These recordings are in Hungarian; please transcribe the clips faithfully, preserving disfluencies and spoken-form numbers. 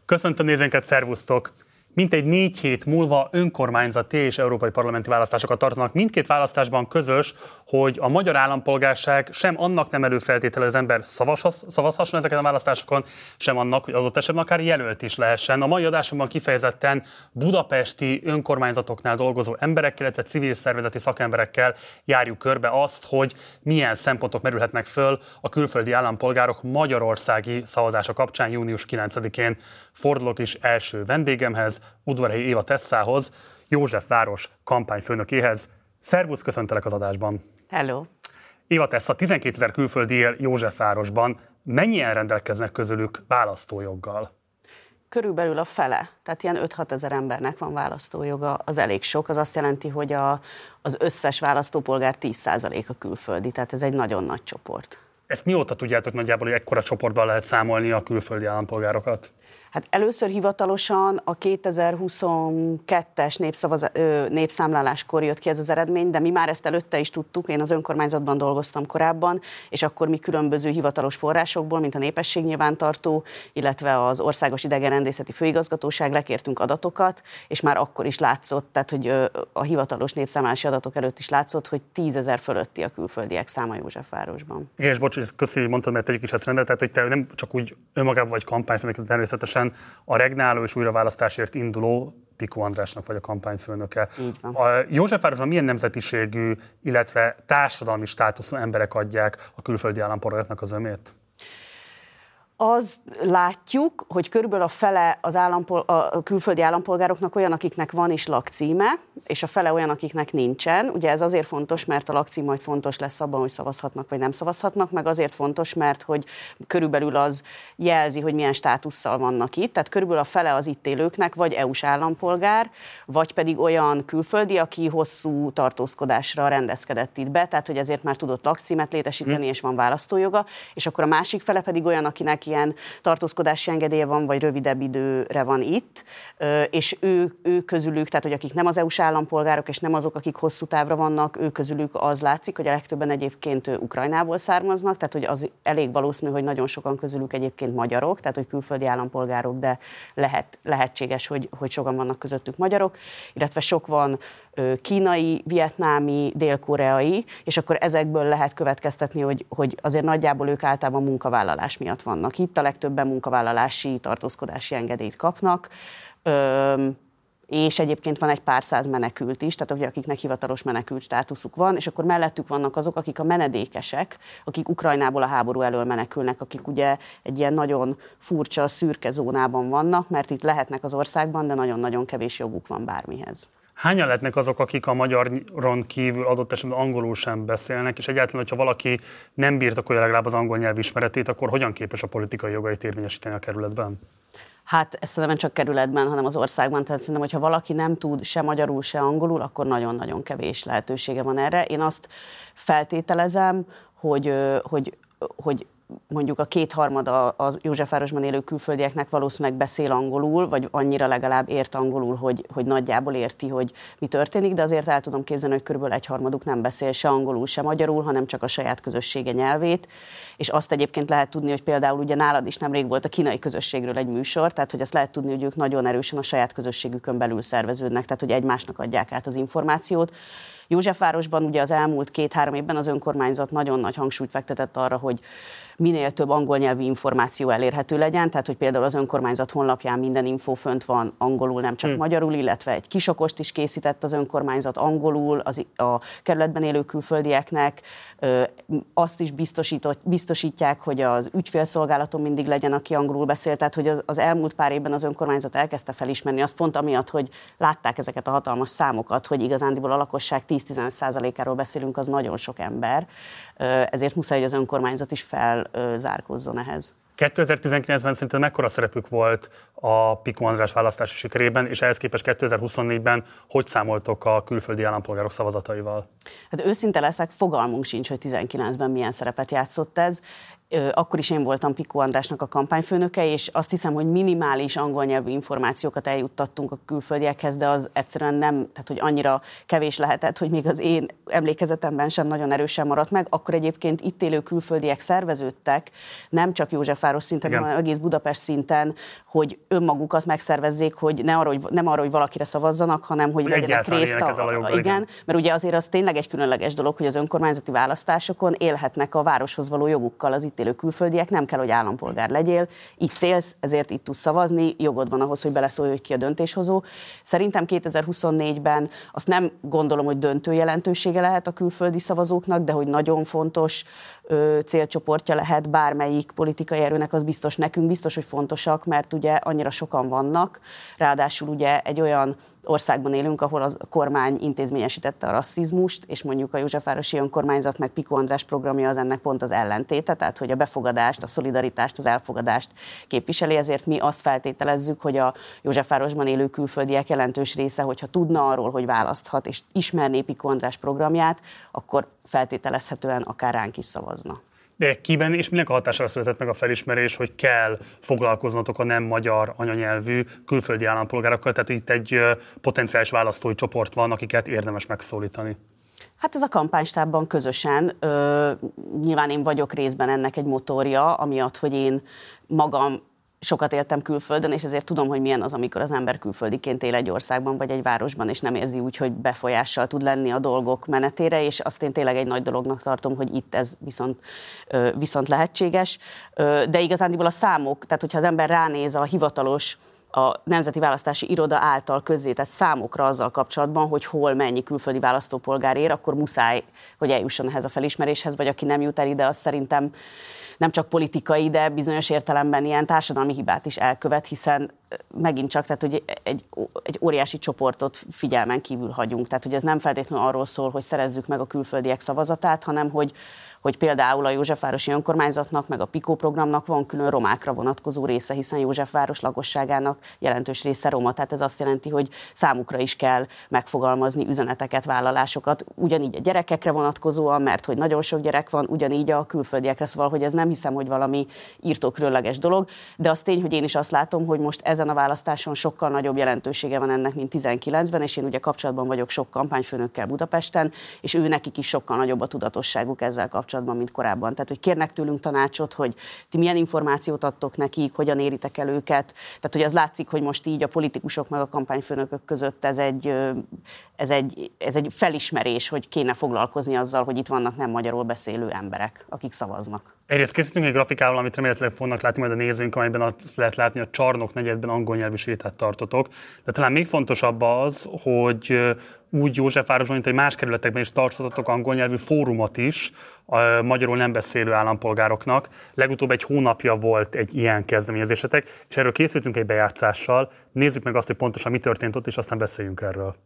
Köszöntöm nézőinket, szervusztok! Mintegy négy hét múlva önkormányzati és európai parlamenti választásokat tartanak. Mindkét választásban közös, hogy a magyar állampolgárság sem annak nem előfeltétele, hogy az ember szavazhasson ezeken a választásokon, sem annak, hogy adott esetben akár jelölt is lehessen. A mai adásunkban kifejezetten budapesti önkormányzatoknál dolgozó emberekkel, illetve civil szervezeti szakemberekkel járjuk körbe azt, hogy milyen szempontok merülhetnek föl a külföldi állampolgárok magyarországi szavazása kapcsán június kilencedikén. Fordulok is első vendégemhez, Udvarhelyi Éva Tessához, Józsefváros kampányfőnökéhez. Szervusz, köszöntelek az adásban. Hello. Éva Tessza, tizenkétezer külföldi él Józsefvárosban. Mennyien rendelkeznek közülük választójoggal? Körülbelül a fele, tehát ilyen öt-hat ezer embernek van választójoga, az elég sok, az azt jelenti, hogy a, az összes választópolgár tíz százaléka külföldi, tehát ez egy nagyon nagy csoport. Ezt mióta tudjátok nagyjából, hogy ekkora csoportban lehet számolni a külföldi állampolgárokat? Hát először hivatalosan a kétezer-huszonkettes népszavaz, népszámláláskor jött ki ez az eredmény, de mi már ezt előtte is tudtuk, én az önkormányzatban dolgoztam korábban, és akkor mi különböző hivatalos forrásokból, mint a népességnyilvántartó, illetve az Országos Idegenrendészeti Főigazgatóság lekértünk adatokat, és már akkor is látszott, tehát hogy a hivatalos népszámlálási adatok előtt is látszott, hogy tízezer fölötti a külföldiek száma Józsefvárosban. Igen, és bocs, köszönjük, hogy mondtad, mert tegyük is ezt rendbe, tehát hogy te nem csak úgy önmagában vagy kampányfőnök, természetesen a regnáló és újraválasztásért induló Piko Andrásnak vagy a kampányfőnöke. A Józsefvárosban milyen nemzetiségű, illetve társadalmi státuszú emberek adják a külföldi állampolgároknak az ömét? Az látjuk, hogy körülbelül a fele az állampol- a külföldi állampolgároknak olyan, akiknek van is lakcíme, és a fele olyan, akiknek nincsen. Ugye ez azért fontos, mert a lakcím majd fontos lesz abban, hogy szavazhatnak vagy nem szavazhatnak, meg azért fontos, mert hogy körülbelül az jelzi, hogy milyen státusszal vannak itt. Tehát körülbelül a fele az itt élőknek vagy é u-s állampolgár, vagy pedig olyan külföldi, aki hosszú tartózkodásra rendezkedett itt be, tehát hogy ezért már tudott lakcímet létesíteni, hmm. és van választójoga, és akkor a másik fele pedig olyan, akinek ilyen tartózkodási engedélye van, vagy rövidebb időre van itt, és ő, ő közülük, tehát hogy akik nem az é u-s állampolgárok, és nem azok, akik hosszú távra vannak, ő közülük az látszik, hogy a legtöbben egyébként Ukrajnából származnak, tehát hogy az elég valószínű, hogy nagyon sokan közülük egyébként magyarok, tehát hogy külföldi állampolgárok, de lehet, lehetséges, hogy, hogy sokan vannak közöttük magyarok, illetve sok van kínai, vietnámi, dél-koreai, és akkor ezekből lehet következtetni, hogy, hogy azért nagyjából ők általában munkavállalás miatt vannak itt, a legtöbben munkavállalási, tartózkodási engedélyt kapnak, Öm, és egyébként van egy pár száz menekült is, tehát akiknek hivatalos menekült státuszuk van, és akkor mellettük vannak azok, akik a menedékesek, akik Ukrajnából a háború elől menekülnek, akik ugye egy ilyen nagyon furcsa, szürke zónában vannak, mert itt lehetnek az országban, de nagyon-nagyon kevés joguk van bármihez. Hányan lehetnek azok, akik a magyaron kívül adott esetben angolul sem beszélnek, és egyáltalán, hogyha valaki nem birtokolja legalább az angol nyelv ismeretét, akkor hogyan képes a politikai jogait érvényesíteni a kerületben? Hát ezt nem csak kerületben, hanem az országban. Tehát szerintem, hogyha valaki nem tud se magyarul, se angolul, akkor nagyon-nagyon kevés lehetősége van erre. Én azt feltételezem, hogy, hogy, hogy mondjuk a kétharmada az Józsefvárosban élő külföldieknek valószínűleg beszél angolul, vagy annyira legalább ért angolul, hogy, hogy nagyjából érti, hogy mi történik, de azért el tudom képzelni, hogy körülbelül egyharmaduk nem beszél se angolul, se magyarul, hanem csak a saját közössége nyelvét. És azt egyébként lehet tudni, hogy például ugye nálad is nemrég volt a kínai közösségről egy műsor, tehát hogy azt lehet tudni, hogy ők nagyon erősen a saját közösségükön belül szerveződnek, tehát hogy egymásnak adják át az információt. Józsefvárosban ugye az elmúlt két-három évben az önkormányzat nagyon nagy hangsúlyt fektetett arra, hogy minél több angol nyelvű információ elérhető legyen, tehát hogy például az önkormányzat honlapján minden infó fönt van angolul, nem csak hmm. magyarul, illetve egy kisokost is készített az önkormányzat angolul az, a kerületben élő külföldieknek. Ö, azt is biztosítják, hogy az ügyfélszolgálaton mindig legyen, aki angolul beszél, tehát hogy az, az elmúlt pár évben az önkormányzat elkezdte felismerni azt pont amiatt, hogy látták ezeket a hatalmas számokat, hogy igazándiból a lakosság tíz-tizenöt százalékáról beszélünk, az nagyon sok ember, ezért muszáj, hogy az önkormányzat is felzárkózzon ehhez. kétezer-tizenkilencben szerintem mekkora szerepük volt a Piko András választási sikerében, és ehhez képest kétezer-huszonnégyben hogy számoltok a külföldi állampolgárok szavazataival? Hát őszinte leszek, fogalmunk sincs, hogy tizenkilencben milyen szerepet játszott ez. Akkor is én voltam Piko Andrásnak a kampányfőnöke, és azt hiszem, hogy minimális angol nyelvű információkat eljuttattunk a külföldiekhez, de az egyszerűen nem, tehát hogy annyira kevés lehetett, hogy még az én emlékezetemben sem nagyon erősen maradt meg. Akkor egyébként itt élő külföldiek szerveződtek, nem csak Józsefváros szinten, igen, hanem egész Budapest szinten, hogy önmagukat megszervezzék, hogy, ne arra, hogy nem arra, hogy valakire szavazzanak, hanem hogy, hogy vegyenek részt a, a, a, igen, mert ugye azért az tényleg egy különleges dolog, hogy az önkormányzati választásokon élhetnek a városhoz való jogukkal az itt élő külföldiek, nem kell, hogy állampolgár legyél, itt élsz, ezért itt tudsz szavazni, jogod van ahhoz, hogy beleszólj, hogy ki a döntéshozó. Szerintem kétezer-huszonnégyben azt nem gondolom, hogy döntő jelentősége lehet a külföldi szavazóknak, de hogy nagyon fontos ö, célcsoportja lehet bármelyik politikai erőnek, az biztos nekünk, biztos, hogy fontosak, mert ugye annyira sokan vannak, ráadásul ugye egy olyan országban élünk, ahol a kormány intézményesítette a rasszizmust, és mondjuk a Józsefvárosi Önkormányzat meg Piko András programja az ennek pont az ellentéte, tehát hogy a befogadást, a szolidaritást, az elfogadást képviseli, ezért mi azt feltételezzük, hogy a Józsefvárosban élő külföldiek jelentős része, hogyha tudna arról, hogy választhat, és ismerné Piko András programját, akkor feltételezhetően akár ránk is szavazna. De kiben és minek a hatására született meg a felismerés, hogy kell foglalkoznotok a nem magyar anyanyelvű külföldi állampolgárokkal, tehát itt egy potenciális választói csoport van, akiket érdemes megszólítani? Hát ez a kampánystábban közösen, ö, nyilván én vagyok részben ennek egy motorja, amiatt, hogy én magam sokat éltem külföldön, és ezért tudom, hogy milyen az, amikor az ember külföldiként él egy országban vagy egy városban, és nem érzi úgy, hogy befolyással tud lenni a dolgok menetére, és azt én tényleg egy nagy dolognak tartom, hogy itt ez viszont, viszont lehetséges. De igazándiból a számok, tehát hogyha az ember ránéz a hivatalos, a Nemzeti Választási Iroda által közzétett számokra azzal kapcsolatban, hogy hol mennyi külföldi választópolgár ér, akkor muszáj, hogy eljusson ehhez a felismeréshez, vagy aki nem jut el ide, az szerintem nem csak politikai, de bizonyos értelemben ilyen társadalmi hibát is elkövet, hiszen megint csak, tehát hogy egy, egy óriási csoportot figyelmen kívül hagyunk. Tehát hogy ez nem feltétlenül arról szól, hogy szerezzük meg a külföldiek szavazatát, hanem hogy hogy például a Józsefvárosi Önkormányzatnak, meg a Piko programnak van külön romákra vonatkozó része, hiszen Józsefváros lakosságának jelentős része roma, tehát ez azt jelenti, hogy számukra is kell megfogalmazni üzeneteket, vállalásokat, ugyanígy a gyerekekre vonatkozóan, mert hogy nagyon sok gyerek van, ugyanígy a külföldiekre, szóval, hogy ez nem hiszem, hogy valami írtó különleges dolog, de az tény, hogy én is azt látom, hogy most ezen a választáson sokkal nagyobb jelentősége van ennek, mint tizenkilencben, és én ugye kapcsolatban vagyok sok kampányfőnökkel Budapesten, és ő nekik is sokkal nagyobb a tudatosságuk ezzel kapcsolatban, mint korábban. Tehát, hogy kérnek tőlünk tanácsot, hogy ti milyen információt adtok nekik, hogyan éritek el őket. Tehát, hogy az látszik, hogy most így a politikusok meg a kampányfőnökök között ez egy, ez egy, ez egy felismerés, hogy kéne foglalkozni azzal, hogy itt vannak nem magyarul beszélő emberek, akik szavaznak. Egyrészt készítünk egy grafikával, amit remélhetőleg fognak látni majd a nézőink, amelyben azt lehet látni, hogy a Csarnok negyedben angol nyelvű sétát tartotok. De talán még fontosabb az, hogy úgy Józsefvárosban, mint egy más kerületekben is tartottatok angol nyelvű fórumot is a magyarul nem beszélő állampolgároknak. Legutóbb egy hónapja volt egy ilyen kezdeményezésetek, és erről készültünk egy bejátszással. Nézzük meg azt, hogy pontosan mi történt ott, és aztán beszéljünk erről.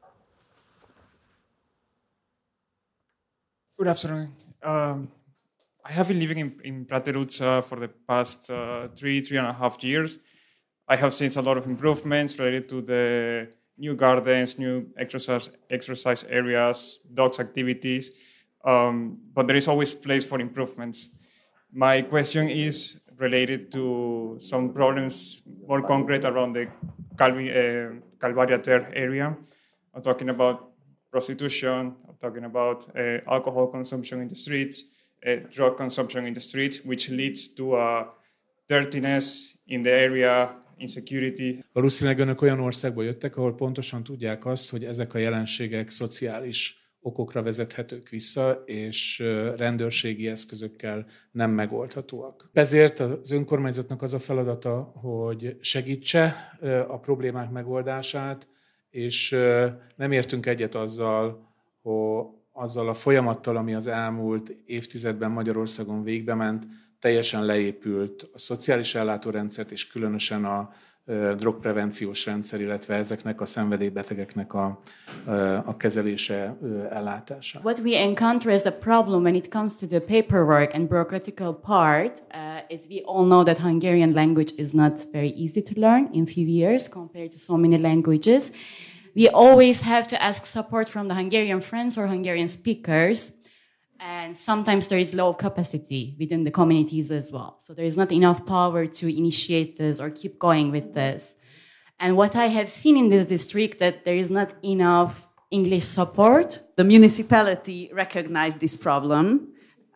Good afternoon. Um... I have been living in, in Prateruz uh, for the past uh, three, three and a half years. I have seen a lot of improvements related to the new gardens, new exercise, exercise areas, dogs activities, um, but there is always place for improvements. My question is related to some problems more concrete around the Calvi, uh, Calvaria Ter area. I'm talking about prostitution, I'm talking about uh, alcohol consumption in the streets, Uh, drug consumption in the streets, which leads to a dirtiness in the area, insecurity. Valószínűleg önök olyan országból jöttek, ahol pontosan tudják azt, hogy ezek a jelenségek szociális okokra vezethetők vissza, és rendőrségi eszközökkel nem megoldhatóak. Ezért az önkormányzatnak az a feladata, hogy segítse a problémák megoldását, és nem értünk egyet azzal, hogy azzal a folyamattal, ami az elmúlt évtizedben Magyarországon végbement, teljesen leépült a szociális ellátórendszert, és különösen a drogprevenciós rendszer, illetve ezeknek a szenvedélybetegeknek a, a kezelése, ellátása. What we encounter as the problem when it comes to the paperwork and bureaucratical part uh, is we all know that Hungarian language is not very easy to learn in few years compared to so many languages. We always have to ask support from the Hungarian friends or Hungarian speakers, and sometimes there is low capacity within the communities as well. So there is not enough power to initiate this or keep going with this. And what I have seen in this district, that there is not enough English support. The municipality recognized this problem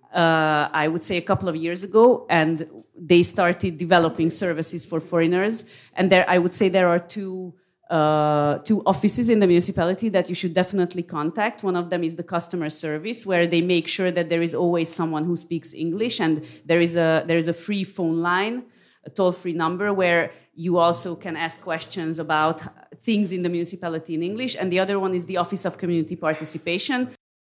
uh, I would say a couple of years ago, and they started developing services for foreigners. And there, I would say there are two Uh, two offices in the municipality that you should definitely contact. One of them is the customer service, where they make sure that there is always someone who speaks English, and there is a there is a free phone line, a toll-free number, where you also can ask questions about things in the municipality in English. And the other one is the Office of Community Participation.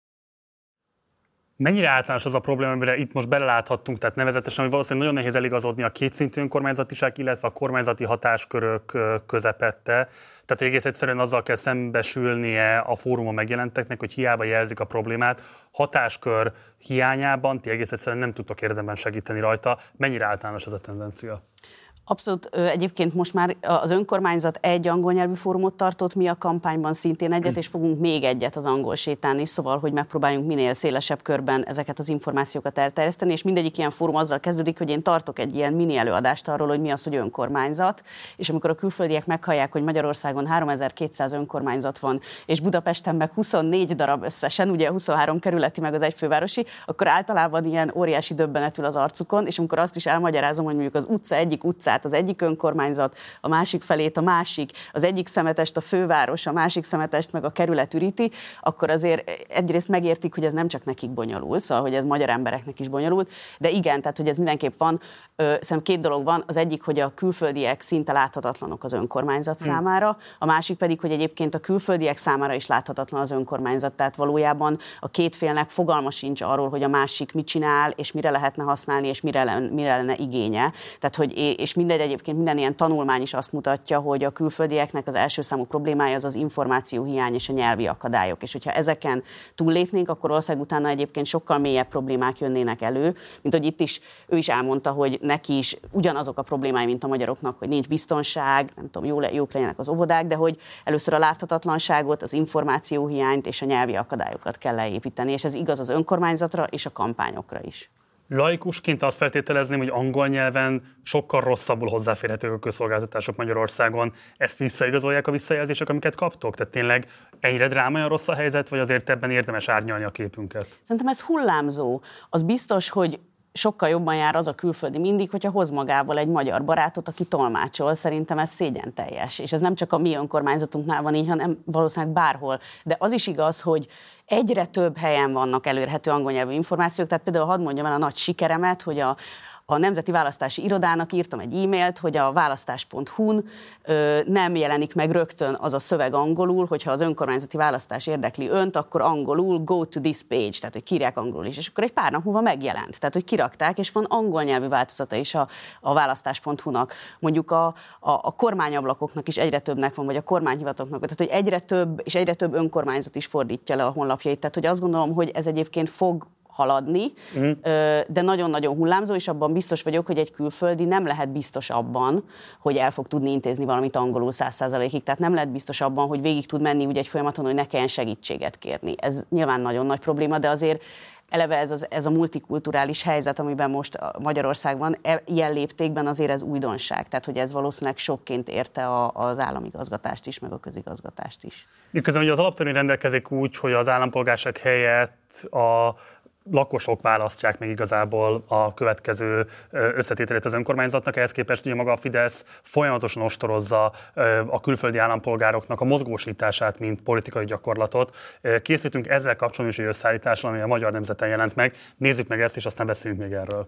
Mennyire általános az a probléma, amire itt most beleláthattunk, tehát nevezetesen, hogy valószínűleg nagyon nehéz eligazodni a kétszintű önkormányzatiság, illetve a kormányzati hatáskörök közepette. Tehát egész egyszerűen azzal kell szembesülnie a fórumon megjelenteknek, hogy hiába jelzik a problémát, hatáskör hiányában ti egész egyszerűen nem tudtok érdemben segíteni rajta. Mennyire általános ez a tendencia? Abszolút. Egyébként most már az önkormányzat egy angol nyelvű fórumot tartott, mi a kampányban szintén egyet, és fogunk még egyet az angol sétán is, szóval, hogy megpróbáljunk minél szélesebb körben ezeket az információkat elterjeszteni, és mindegyik ilyen fórum azzal kezdődik, hogy én tartok egy ilyen mini előadást arról, hogy mi az, hogy önkormányzat, és amikor a külföldiek meghallják, hogy Magyarországon háromezer-kétszáz önkormányzat van, és Budapesten meg huszonnégy darab összesen, ugye huszonhárom kerületi meg az egy fővárosi, akkor általában ilyen óriási döbbenet ül az arcukon, és amikor azt is elmagyarázom, hogy mondjuk az utca egyik utcát az egyik önkormányzat, a másik felét a másik, az egyik szemetest a főváros, a másik szemetest meg a kerület üríti, akkor azért egyrészt megértik, hogy ez nem csak nekik bonyolult, szóval, hogy ez magyar embereknek is bonyolult, de igen, tehát, hogy ez mindenképp van. Szerintem két dolog van, az egyik, hogy a külföldiek szinte láthatatlanok az önkormányzat hmm. számára, a másik pedig, hogy egyébként a külföldiek számára is láthatatlan az önkormányzat, tehát valójában a két félnek fogalma sincs arról, hogy a másik mit csinál, és mire lehetne használni, és mire, mire lenne igénye. Tehát, hogy, és mindegy, egyébként minden ilyen tanulmány is azt mutatja, hogy a külföldieknek az első számú problémája az az információhiány és a nyelvi akadályok. És hogyha ezeken túllépnénk, akkor ország utána egyébként sokkal mélyebb problémák jönnének elő, mint hogy itt is ő is elmondta, hogy neki is ugyanazok a problémái, mint a magyaroknak, hogy nincs biztonság, nem tudom, jó, jók legyenek az óvodák, de hogy először a láthatatlanságot, az információhiányt és a nyelvi akadályokat kell leépíteni, és ez igaz az önkormányzatra és a kampányokra is. Laikusként azt feltételezném, hogy angol nyelven sokkal rosszabbul hozzáférhetők a közszolgáltatások Magyarországon. Ezt visszaigazolják a visszajelzések, amiket kaptok? Tehát tényleg egyre drámaian rossz a helyzet, vagy azért ebben érdemes árnyalni a képünket? Szerintem ez hullámzó. Az biztos, hogy sokkal jobban jár az a külföldi mindig, hogyha hoz magával egy magyar barátot, aki tolmácsol. Szerintem ez szégyenteljes. És ez nem csak a mi önkormányzatunknál van így, hanem valószínűleg bárhol. De az is igaz, hogy egyre több helyen vannak elérhető angol nyelvű információk. Tehát például hadd mondjam el a nagy sikeremet, hogy a A Nemzeti Választási Irodának írtam egy e-mailt, hogy a választás pont hu-n ö, nem jelenik meg rögtön az a szöveg angolul, hogyha az önkormányzati választás érdekli önt, akkor angolul go to this page, tehát hogy kírják angolul is, és akkor egy pár nap múlva megjelent. Tehát, hogy kirakták, és van angol nyelvű változata is a, a választás pont hu-nak. Mondjuk a, a, a kormányablakoknak is egyre többnek van, vagy a kormányhivataloknak, tehát hogy egyre több, és egyre több önkormányzat is fordítja le a honlapjait. Tehát, hogy azt gondolom, hogy ez egyébként fog haladni, mm. de nagyon-nagyon hullámzó, és abban biztos vagyok, hogy egy külföldi nem lehet biztos abban, hogy el fog tudni intézni valamit angolul száz százalékig. Tehát nem lehet biztos abban, hogy végig tud menni úgy egy folyamaton, hogy ne kelljen segítséget kérni. Ez nyilván nagyon nagy probléma, de azért eleve ez, az, ez a multikulturális helyzet, amiben most Magyarországban ilyen léptékben azért ez újdonság. Tehát, hogy ez valószínűleg sokként érte a, az államigazgatást is, meg a közigazgatást is. Miközben ugye az alaptörvény rendelkezik úgy, hogy az állampolgárság helyett a lakosok választják meg igazából a következő összetételét az önkormányzatnak, ehhez képest ugye maga a Fidesz folyamatosan ostorozza a külföldi állampolgároknak a mozgósítását, mint politikai gyakorlatot. Készítünk ezzel kapcsolatban is egy összeállítással, ami a Magyar Nemzeten jelent meg. Nézzük meg ezt, és aztán beszéljünk még erről.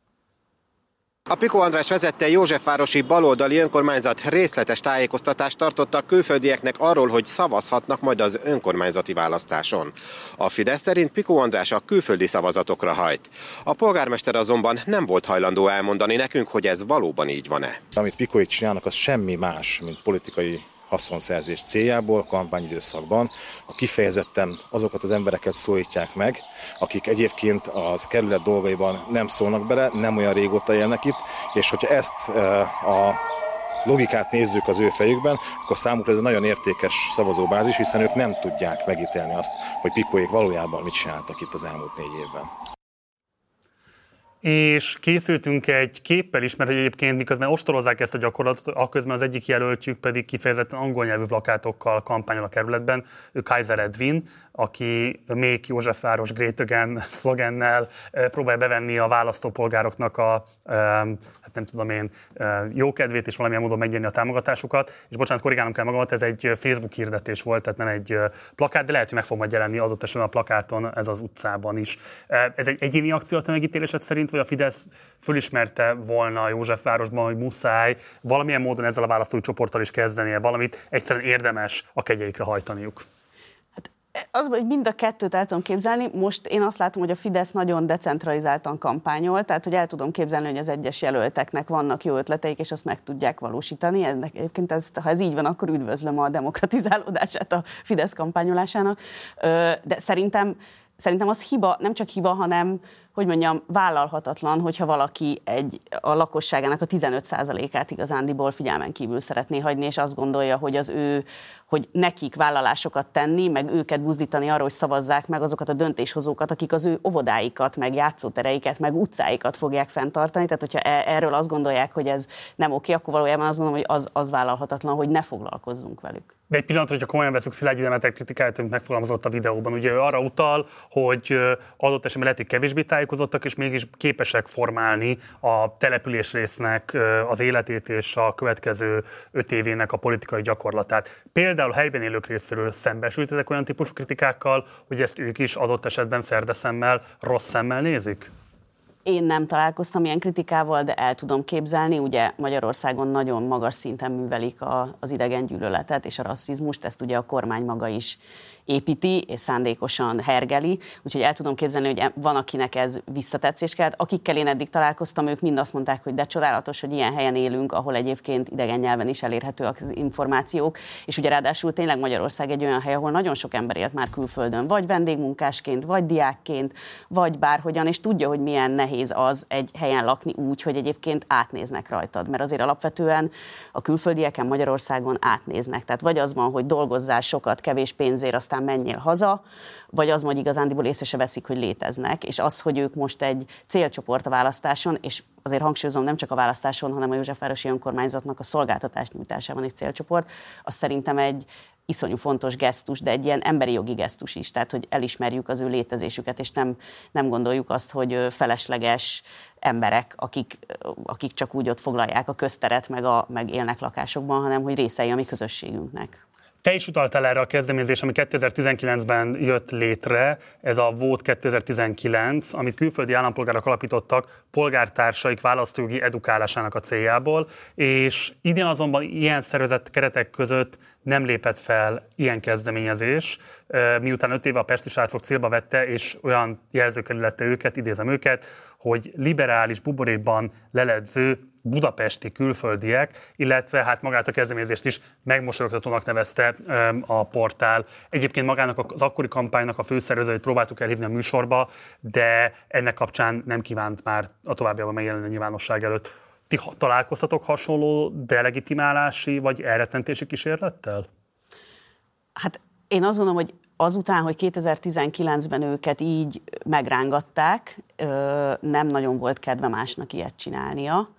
A Piko András vezette Józsefvárosi baloldali önkormányzat részletes tájékoztatást tartott a külföldieknek arról, hogy szavazhatnak majd az önkormányzati választáson. A Fidesz szerint Piko András a külföldi szavazatokra hajt. A polgármester azonban nem volt hajlandó elmondani nekünk, hogy ez valóban így van-e. Amit Pikóik csinálnak, az semmi más, mint politikai haszonszerzés céljából, kampányidőszakban, a kifejezetten azokat az embereket szólítják meg, akik egyébként az kerület dolgaiban nem szólnak bele, nem olyan régóta élnek itt, és hogyha ezt a logikát nézzük az ő fejükben, akkor számukra ez egy nagyon értékes szavazóbázis, hiszen ők nem tudják megítélni azt, hogy Pikóik valójában mit csináltak itt az elmúlt négy évben. És készültünk egy képpel is, mert hogy egyébként miközben ostorozzák ezt a gyakorlatot, akközben az egyik jelöltjük pedig kifejezetten angol nyelvű plakátokkal kampányol a kerületben, ő Kaiser Edwin, aki Make Józsefváros Great Again szlogennel próbálja bevenni a választópolgároknak a, hát nem tudom én, jókedvét és valamilyen módon megnyerni a támogatásukat. És bocsánat, korrigálnom kell magamat, ez egy Facebook hirdetés volt, tehát nem egy plakát, de lehet, hogy meg fog majd jelenni adott esetben a plakáton, ez az utcában is. Ez egy egyéni akció a te megítélésed szerint, vagy a Fidesz fölismerte volna Józsefvárosban, hogy muszáj valamilyen módon ezzel a választói csoporttal is kezdenie valamit, egyszerűen érdemes a kegyeikre hajtaniuk? Az, hogy mind a kettőt el tudom képzelni, most én azt látom, hogy a Fidesz nagyon decentralizáltan kampányol, tehát hogy el tudom képzelni, hogy az egyes jelölteknek vannak jó ötleteik, és azt meg tudják valósítani. Ennek, egyébként ez, ha ez így van, akkor üdvözlöm a demokratizálódását a Fidesz kampányolásának. De szerintem, szerintem az hiba, nem csak hiba, hanem hogy mondjam, vállalhatatlan, hogyha valaki egy, a lakosságának a tizenöt százalékát igazándiból figyelmen kívül szeretné hagyni, és azt gondolja, hogy az ő, hogy nekik vállalásokat tenni, meg őket buzdítani arra, hogy szavazzák meg azokat a döntéshozókat, akik az ő óvodáikat, meg játszótereiket, meg utcáikat fogják fenntartani. Tehát, hogyha erről azt gondolják, hogy ez nem oké, akkor valójában azt gondolom, hogy az, az vállalhatatlan, hogy ne foglalkozzunk velük. De egy pillanat, hogyha komolyan veszük Szilágyi Demeter kritikáját, amit megfogalmazott a videóban, ugye ő arra utal, hogy adott esetben lehet, hogy kevésbé tájékozottak, és mégis képesek formálni a településrésznek az életét és a következő öt évének a politikai gyakorlatát. Például a helyben élők részéről szembesültetek olyan típusú kritikákkal, hogy ezt ők is adott esetben ferdeszemmel, rossz szemmel nézik? Én nem találkoztam ilyen kritikával, de el tudom képzelni. Ugye Magyarországon nagyon magas szinten művelik a, az idegengyűlöletet és a rasszizmust, ezt ugye a kormány maga is építi, és szándékosan hergeli, úgyhogy el tudom képzelni, hogy van, akinek ez visszatetszés kelt. Akikkel én eddig találkoztam, ők mind azt mondták, hogy de csodálatos, hogy ilyen helyen élünk, ahol egyébként idegen nyelven is elérhetőek az információk, és ugye ráadásul tényleg Magyarország egy olyan hely, ahol nagyon sok ember élt már külföldön, vagy vendégmunkásként, vagy diákként, vagy bárhogyan, és tudja, hogy milyen nehéz az egy helyen lakni úgy, hogy egyébként átnéznek rajtad, mert azért alapvetően a külföldieken Magyarországon átnéznek. Tehát vagy az van, hogy dolgozzál sokat, kevés pénzért, aztán menjél haza, vagy az, hogy igazándiból észre se veszik, hogy léteznek, és az, hogy ők most egy célcsoport a választáson, és azért hangsúlyozom, nem csak a választáson, hanem a Józsefvárosi Önkormányzatnak a szolgáltatás nyújtásában egy célcsoport, az szerintem egy iszonyú fontos gesztus, de egy ilyen emberi jogi gesztus is, tehát hogy elismerjük az ő létezésüket, és nem, nem gondoljuk azt, hogy felesleges emberek, akik, akik csak úgy ott foglalják a közteret, meg, a, meg élnek lakásokban, hanem hogy részei a mi közösségünknek. Te is utaltál erre a kezdeményezés, ami kétezer-tizenkilencben jött létre, ez a Vote kétezer-tizenkilenc, amit külföldi állampolgárok alapítottak polgártársaik választójogi edukálásának a céljából, és idén azonban ilyen szervezett keretek között nem lépett fel ilyen kezdeményezés, miután öt éve a pesti srácok célba vette, és olyan jelzőkkel illette őket, idézem őket, hogy liberális buborékban leledző budapesti külföldiek, illetve hát magát a kezdeményezést is megmosolyogtatónak nevezte a portál. Egyébként magának az akkori kampánynak a főszervezőjét próbáltuk elhívni a műsorba, de ennek kapcsán nem kívánt már a továbbiakban megjelenni a nyilvánosság előtt. Ti találkoztatok hasonló delegitimálási vagy elrettentési kísérlettel? Hát én azt gondolom, hogy azután, hogy kétezer-tizenkilencben őket így megrángatták, nem nagyon volt kedve másnak ilyet csinálnia.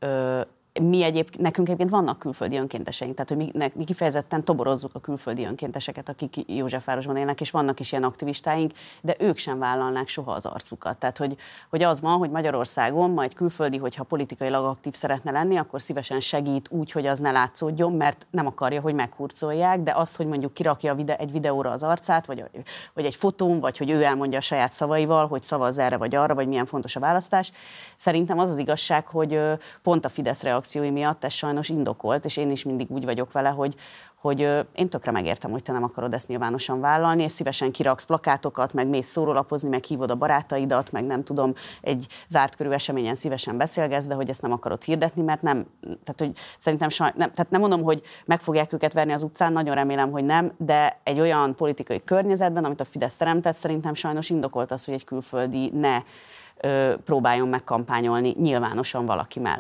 Mi egyébként, nekünk egyébként vannak külföldi önkénteseink, tehát hogy mi, ne, mi kifejezetten toborozzuk a külföldi önkénteseket, akik Józsefvárosban élnek, és vannak is ilyen aktivistáink, de ők sem vállalnák soha az arcukat. Tehát, hogy, hogy az van, hogy Magyarországon majd külföldi, hogyha politikailag aktív szeretne lenni, akkor szívesen segít úgy, hogy az ne látszódjon, mert nem akarja, hogy meghurcolják, de azt, hogy mondjuk kirakja vide, egy videóra az arcát, vagy, vagy egy fotón, vagy hogy ő elmondja a saját szavaival, hogy szavazz erre vagy arra, vagy milyen fontos a választás. Szerintem az az igazság, hogy pont a Fidesz reakciói miatt ez sajnos indokolt, és én is mindig úgy vagyok vele, hogy, hogy én tökre megértem, hogy te nem akarod ezt nyilvánosan vállalni, és szívesen kiraksz plakátokat, meg mész szórólapozni, meg hívod a barátaidat, meg nem tudom, egy zárt körű eseményen szívesen beszélgetsz, de hogy ezt nem akarod hirdetni, mert nem, tehát hogy szerintem saj, nem, tehát nem mondom, hogy meg fogják őket verni az utcán, nagyon remélem, hogy nem, de egy olyan politikai környezetben, amit a Fidesz teremtett, szerintem sajnos indokolt az, hogy egy külföldi ne ö, próbáljon meg kampányolni nyilvánosan valaki mellett.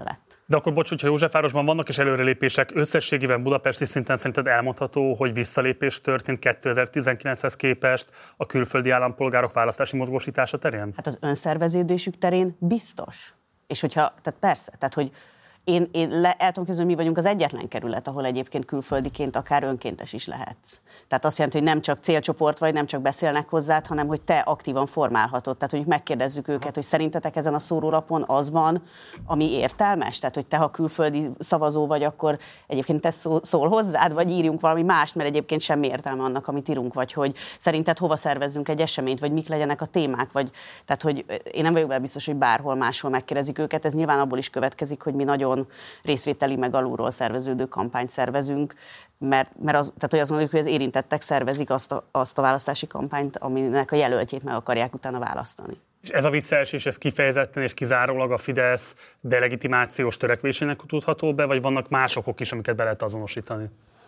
De akkor bocs, hogyha Józsefvárosban vannak is előrelépések, összességében budapesti szinten szerinted elmondható, hogy visszalépés történt kétezer-tizenkilenchez képest a külföldi állampolgárok választási mozgósítása terén? Hát az önszerveződésük terén biztos. És hogyha, tehát persze, tehát hogy Én, én le, el tudom képzelni, mi vagyunk az egyetlen kerület, ahol egyébként külföldiként akár önkéntes is lehetsz. Tehát azt jelenti, hogy nem csak célcsoport vagy, nem csak beszélnek hozzád, hanem hogy te aktívan formálhatod. Tehát, hogy megkérdezzük őket, hogy szerintetek ezen a szórólapon az van, ami értelmes? Tehát, hogy te, ha külföldi szavazó vagy, akkor egyébként te szól hozzád, vagy írjunk valami mást, mert egyébként semmi értelme annak, amit írunk, vagy hogy szerinted hova szervezzünk egy eseményt, vagy mik legyenek a témák, vagy tehát, hogy én nem vagyok benne biztos, hogy bárhol máshol megkérdezik őket. Ez nyilván abból is következik, hogy mi nagyon részvételi meg alulról szerveződő kampányt szervezünk, mert, mert az, tehát, hogy azt mondjuk, hogy az érintettek szervezik azt a, azt a választási kampányt, aminek a jelöltjét meg akarják utána választani. És ez a visszaesés, ez kifejezetten és kizárólag a Fidesz delegitimációs törekvésének tudható be, vagy vannak más okok is, amiket be lehet azonosítani?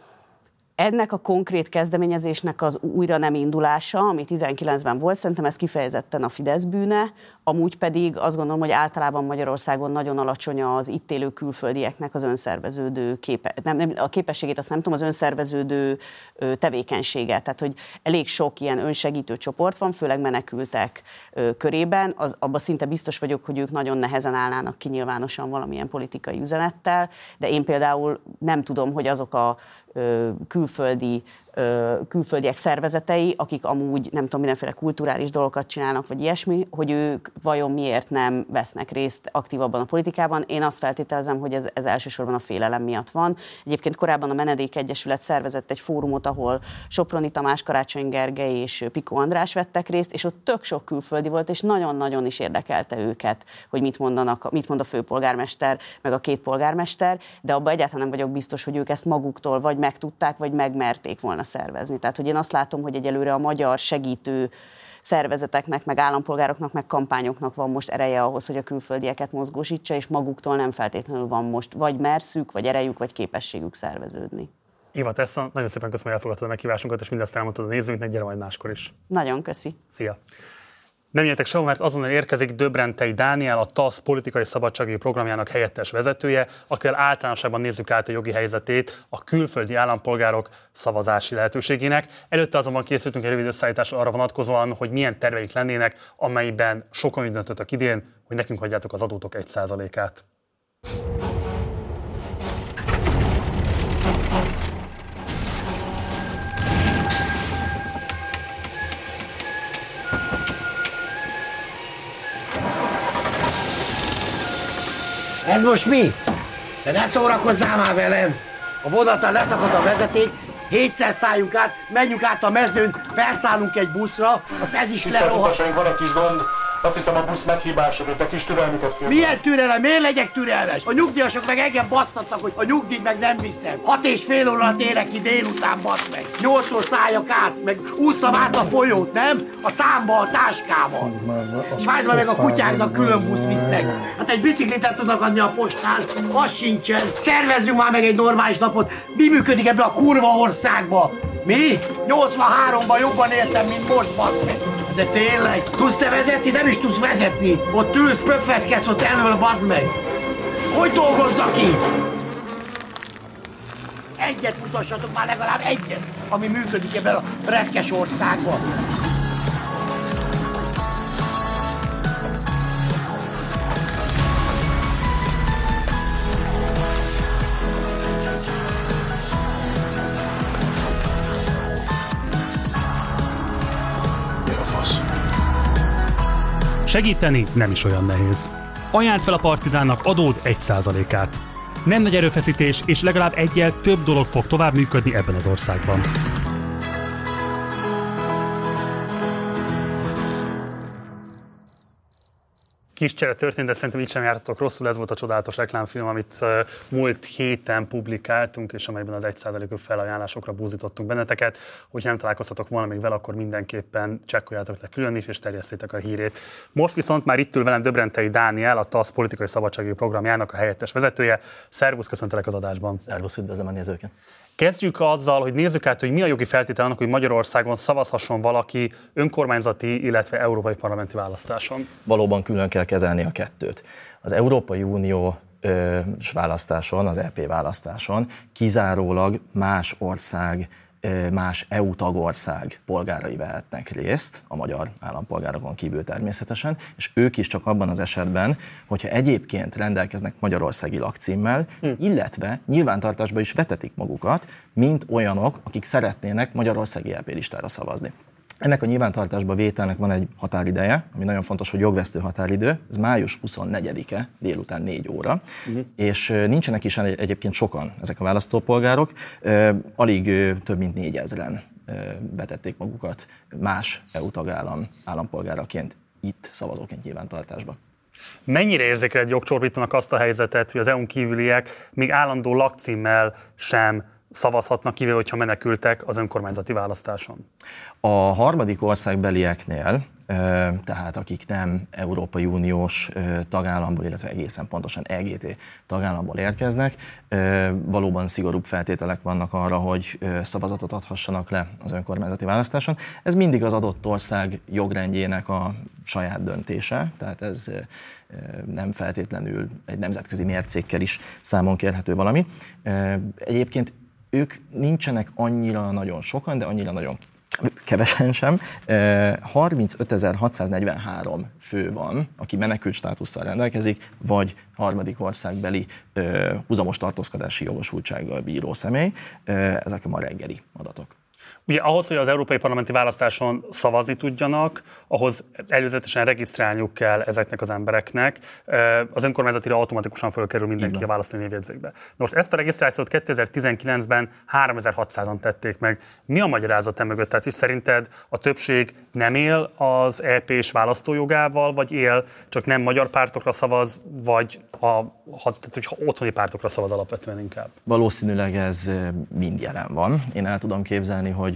Ennek a konkrét kezdeményezésnek az újra nem indulása, ami tizenkilencben volt, szerintem ez kifejezetten a Fidesz bűne, amúgy pedig azt gondolom, hogy általában Magyarországon nagyon alacsony az itt élő külföldieknek az önszerveződő képe, nem, nem, a képességét, azt nem tudom, az önszerveződő tevékenysége. Tehát, hogy elég sok ilyen önsegítő csoport van, főleg menekültek körében, az, abban szinte biztos vagyok, hogy ők nagyon nehezen állnának ki nyilvánosan valamilyen politikai üzenettel, de én például nem tudom, hogy azok a külföldi, külföldiek szervezetei, akik amúgy, nem tudom, mindenféle kulturális dolgokat csinálnak, vagy ilyesmi, hogy ők vajon miért nem vesznek részt aktívabban a politikában. Én azt feltételezem, hogy ez, ez elsősorban a félelem miatt van. Egyébként korábban a Menedék Egyesület szervezett egy fórumot, ahol Soproni Tamás, Karácsony Gergely és Piko András vettek részt, és ott tök sok külföldi volt, és nagyon-nagyon is érdekelte őket, hogy mit mondanak, mit mond a főpolgármester, meg a két polgármester, de abban egyáltalán nem vagyok biztos, hogy ők ezt maguktól vagy megtudták, vagy megmerték volna szervezni. Tehát, hogy én azt látom, hogy egyelőre a magyar segítő szervezeteknek, meg állampolgároknak, meg kampányoknak van most ereje ahhoz, hogy a külföldieket mozgósítsa, és maguktól nem feltétlenül van most vagy merszük, vagy erejük, vagy képességük szerveződni. Éva Tessa, nagyon szépen köszönöm, hogy elfogadtad a meghívásunkat, és mindezt elmondtad a nézőinknek, gyere majd máskor is. Nagyon köszi. Szia! Nem jöttek sehol, mert azonnal érkezik Döbrentei Dániel, a TASZ politikai szabadsági programjának helyettes vezetője, akivel általánosságban nézzük át a jogi helyzetét a külföldi állampolgárok szavazási lehetőségének. Előtte azonban készültünk egy rövid összeállításra arra vonatkozóan, hogy milyen terveik lennének, amelyben sokan úgy döntöttek idén, hogy nekünk hagyjátok az adótok egy százalékát. Ez most mi? Te ne szórakozzál már velem! A vonattal leszakadt a vezeték, hétszer szálljunk át, menjünk át a mezőn, felszállunk egy buszra, azt ez is lerohadt. Van egy kis gond, azt hiszem a busz meghibásodott, a kis türelmüket félre. Milyen türelem? Miért legyek türelmes? A nyugdíjasok meg engem basztatnak, hogy a nyugdíjt meg nem viszem. Hat és fél órát érek ki délután, basz meg. Nyolcszor szálljak át, meg ússzam át a folyót, nem? A számba, a táskával. Svájcban meg a kutyáknak külön busz visznek. Hát egy biciklit nem tudnak adni a postán, az sincsen. Szervezzünk már meg egy normális napot. Mi működik ebbe a kurva országba? Mi? nyolcvanháromban jobban éltem, mint most, basz meg. De tényleg, tudsz te vezetni? Nem is tudsz vezetni. Ott ülsz, pöffeszkedsz ott elől, bazd meg. Hogy dolgozzak itt? Egyet mutassatok már, legalább egyet, ami működik ebben a retkes országban. Segíteni nem is olyan nehéz. Ajánld fel a Partizánnak adód egy százalékát. Nem nagy erőfeszítés, és legalább egyel több dolog fog tovább működni ebben az országban. Kis csere történt, de szerintem így sem jártatok rosszul. Ez volt a csodálatos reklámfilm, amit uh, múlt héten publikáltunk, és amelyben az egy százalékos felajánlásokra búzítottunk benneteket. Hogyha nem találkoztatok volna még vele, akkor mindenképpen csekkoljátok le külön is, és terjesszétek a hírét. Most viszont már itt ül velem Döbrentei Dániel, a TASZ politikai szabadsági programjának a helyettes vezetője. Szervusz, köszöntelek az adásban. Szervusz, üdvözlöm a nézőket. Kezdjük azzal, hogy nézzük át, hogy mi a jogi feltétel annak, hogy Magyarországon szavazhasson valaki önkormányzati, illetve európai parlamenti választáson. Valóban külön kell kezelni a kettőt. Az Európai Unió választáson, az é pé választáson kizárólag más ország, más é u tagország polgárai vehetnek részt, a magyar állampolgárokon kívül természetesen, és ők is csak abban az esetben, hogyha egyébként rendelkeznek magyarországi lakcímmel, hm. illetve nyilvántartásba is vetetik magukat, mint olyanok, akik szeretnének magyarországi é pé listára szavazni. Ennek a nyilvántartásba vételnek van egy határideje, ami nagyon fontos, hogy jogvesztő határidő, ez május huszonnegyedike délután négy óra, uh-huh. és nincsenek is egyébként sokan ezek a választópolgárok, alig több mint négyezren vetették magukat más é u tagállam állampolgáraként itt szavazóként nyilvántartásba. Mennyire érzékeled jogcsorbítónak azt a helyzetet, hogy az é u-n kívüliek még állandó lakcímmel sem szavazhatnak, kivéve, hogyha menekültek az önkormányzati választáson? A harmadik országbelieknél, tehát akik nem Európai Uniós tagállamból, illetve egészen pontosan é gé té tagállamból érkeznek, valóban szigorúbb feltételek vannak arra, hogy szavazatot adhassanak le az önkormányzati választáson. Ez mindig az adott ország jogrendjének a saját döntése, tehát ez nem feltétlenül egy nemzetközi mércékkel is számon kérhető valami. Egyébként ők nincsenek annyira nagyon sokan, de annyira nagyon kevesen sem. harmincötezer-hatszáznegyvenhárom fő van, aki menekült státusszal rendelkezik, vagy harmadik országbeli húzamos tartózkodási jogosultsággal bíró személy. Ezek a ma reggeli adatok. Ugye ahhoz, hogy az európai parlamenti választáson szavazni tudjanak, ahhoz előzetesen regisztrálniuk kell ezeknek az embereknek. Az önkormányzatira automatikusan fölkerül mindenki a választói névjegyzékbe. De most ezt a regisztrációt kétezer-tizenkilencben háromezer-hatszázan tették meg. Mi a magyarázat emögött? Tehát szerinted a többség nem él az é pés választójogával, vagy él, csak nem magyar pártokra szavaz, vagy a, tehát, hogyha otthoni pártokra szavaz alapvetően inkább? Valószínűleg ez mind jelen van. Én el tudom képzelni, hogy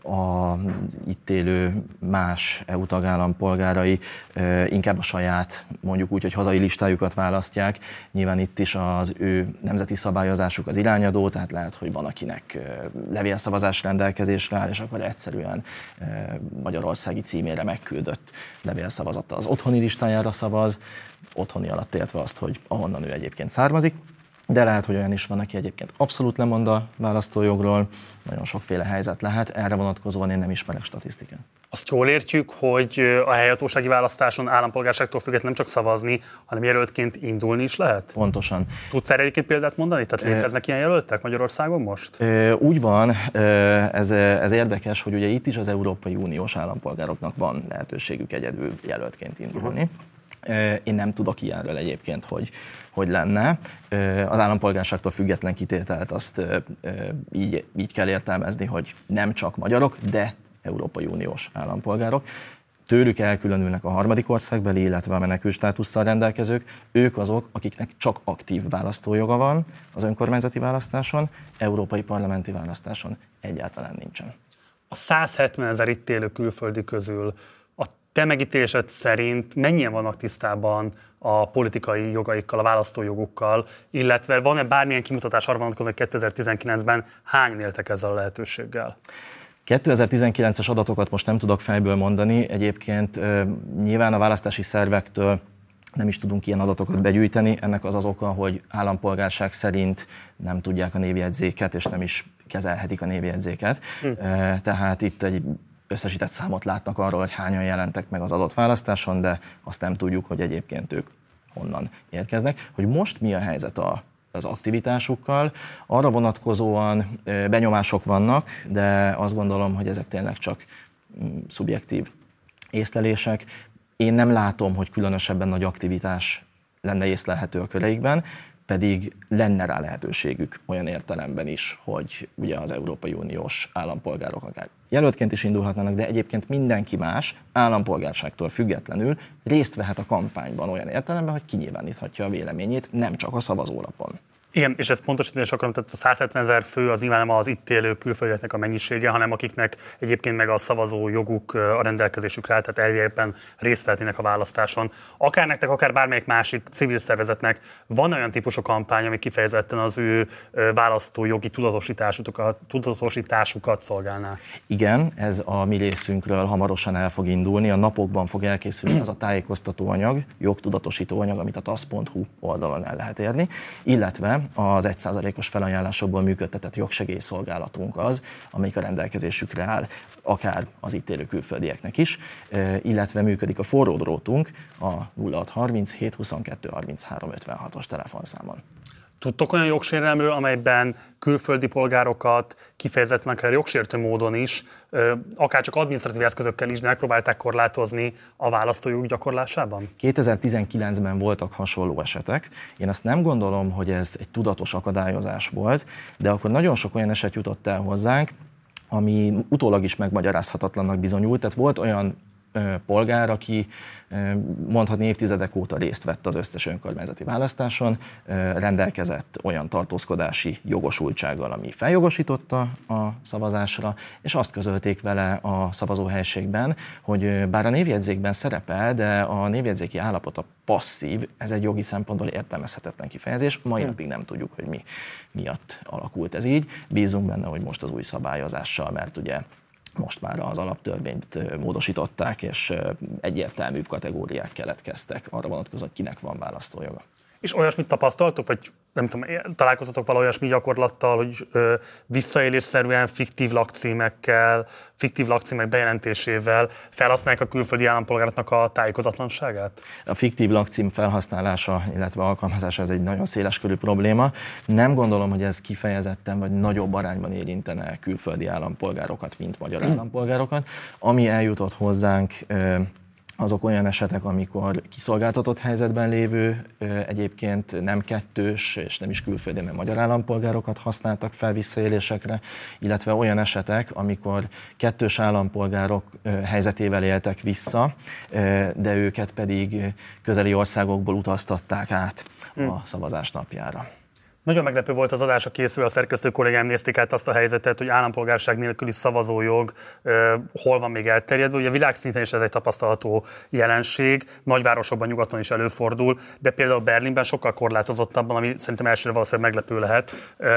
az itt élő más é u tagállam polgárai inkább a saját, mondjuk úgy, hogy hazai listájukat választják. Nyilván itt is az ő nemzeti szabályozásuk az irányadó, tehát lehet, hogy van, akinek levélszavazás rendelkezésre áll, és akkor egyszerűen magyarországi címére megküldött levélszavazattal az otthoni listájára szavaz, otthoni alatt értve azt, hogy ahonnan ő egyébként származik. De lehet, hogy olyan is van, aki egyébként abszolút lemond a választójogról, nagyon sokféle helyzet lehet, erre vonatkozóan én nem ismerek statisztikát. Azt jól értjük, hogy a helyhatósági választáson állampolgárságtól függetlenül nem csak szavazni, hanem jelöltként indulni is lehet? Pontosan. Tudsz erre egyébként példát mondani? Tehát léteznek ilyen jelöltek Magyarországon most? Úgy van, ez, ez érdekes, hogy ugye itt is az Európai Uniós állampolgároknak van lehetőségük egyedül jelöltként indulni. Uh-huh. Én nem tudok ilyenről egyébként, hogy, hogy lenne. Az állampolgárságtól független kitételt azt így, így kell értelmezni, hogy nem csak magyarok, de Európai Uniós állampolgárok. Tőlük elkülönülnek a harmadik országbeli, illetve a menekült státusszal rendelkezők. Ők azok, akiknek csak aktív választójoga van az önkormányzati választáson, európai parlamenti választáson egyáltalán nincsen. A százhetvenezer itt élő külföldi közül te megítélésed szerint mennyien vannak tisztában a politikai jogaikkal, a választójogukkal, illetve van-e bármilyen kimutatás arra vonatkozóan, hogy kétezer-tizenkilencben hányan éltek ezzel a lehetőséggel? kétezer-tizenkilences adatokat most nem tudok fejből mondani, egyébként nyilván a választási szervektől nem is tudunk ilyen adatokat begyűjteni, ennek az az oka, hogy állampolgárság szerint nem tudják a névjegyzéket, és nem is kezelhetik a névjegyzéket. Hm. Tehát itt egy összesített számot látnak arról, hogy hányan jelentek meg az adott választáson, de azt nem tudjuk, hogy egyébként ők honnan érkeznek. Hogy most mi a helyzet a, az aktivitásukkal, arra vonatkozóan benyomások vannak, de azt gondolom, hogy ezek tényleg csak szubjektív észlelések. Én nem látom, hogy különösebben nagy aktivitás lenne észlelhető a köreikben, pedig lenne rá lehetőségük olyan értelemben is, hogy ugye az Európai Uniós állampolgárok akár jelöltként is indulhatnának, de egyébként mindenki más állampolgárságtól függetlenül részt vehet a kampányban olyan értelemben, hogy kinyilváníthatja a véleményét, nem csak a szavazólapon. Igen, és ez pontosítani is akarom, tehát a száz hetven ezer fő az nyilván nem az itt élő külföldieknek a mennyisége, hanem akiknek egyébként meg a szavazó joguk a rendelkezésükre áll, tehát elviekben részt vehetnének a választáson. Akár nektek, akár bármelyik másik civil szervezetnek van olyan típusú kampány, ami kifejezetten az ő választójogi tudatosításukat, tudatosításukat szolgálná? Igen, ez a mi részünkről hamarosan el fog indulni. A napokban fog elkészülni az a tájékoztató anyag, jogtudatosító anyag, amit a tasz pont hu oldalon el lehet érni, illetve az egy százalékos felajánlásokból működtetett jogsegélyszolgálatunk az, amelyik a rendelkezésükre áll, akár az itt élő külföldieknek is, illetve működik a forró drótunk a nulla hat harminc hét huszonkettő harminchárom ötvenhatos telefonszámon. Tudtok olyan jogsérelmről, amelyben külföldi polgárokat kifejezetten akár jogsértő módon is, akár csak adminisztratív eszközökkel is megpróbálták korlátozni a választójog gyakorlásában? kétezer-tizenkilencben voltak hasonló esetek. Én azt nem gondolom, hogy ez egy tudatos akadályozás volt, de akkor nagyon sok olyan eset jutott el hozzánk, ami utólag is megmagyarázhatatlannak bizonyult. Tehát volt olyan polgár, aki mondhatni évtizedek óta részt vett az összes önkormányzati választáson, rendelkezett olyan tartózkodási jogosultsággal, ami feljogosította a szavazásra, és azt közölték vele a szavazóhelységben, hogy bár a névjegyzékben szerepel, de a névjegyzéki állapota passzív, ez egy jogi szempontból értelmezhetetlen kifejezés, mai napig nem tudjuk, hogy mi miatt alakult ez így. Bízunk benne, hogy most az új szabályozással, mert ugye most már az alaptörvényt módosították, és egyértelműbb kategóriák keletkeztek arra vonatkozóan, hogy kinek van választójoga. És olyasmit tapasztaltok, vagy nem tudom, találkoztatok vala olyasmi gyakorlattal, hogy ö, visszaélésszerűen fiktív lakcímekkel, fiktív lakcímek bejelentésével felhasználják a külföldi állampolgároknak a tájékozatlanságát? A fiktív lakcím felhasználása, illetve alkalmazása ez egy nagyon széleskörű probléma. Nem gondolom, hogy ez kifejezetten vagy nagyobb arányban érintene külföldi állampolgárokat, mint magyar állampolgárokat. Ami eljutott hozzánk, ö, azok olyan esetek, amikor kiszolgáltatott helyzetben lévő, egyébként nem kettős és nem is külföldi, hanem magyar állampolgárokat használtak fel visszaélésekre, illetve olyan esetek, amikor kettős állampolgárok helyzetével éltek vissza, de őket pedig közeli országokból utaztatták át a szavazás napjára. Nagyon meglepő volt az adásra készülve, a szerkesztő kollégám nézték át azt a helyzetet, hogy állampolgárság nélküli szavazójog uh, hol van még elterjedve. Ugye világszinten is ez egy tapasztalható jelenség, nagyvárosokban, nyugaton is előfordul, de például Berlinben sokkal korlátozottabban, ami szerintem elsőre valószínűleg meglepő lehet. Uh,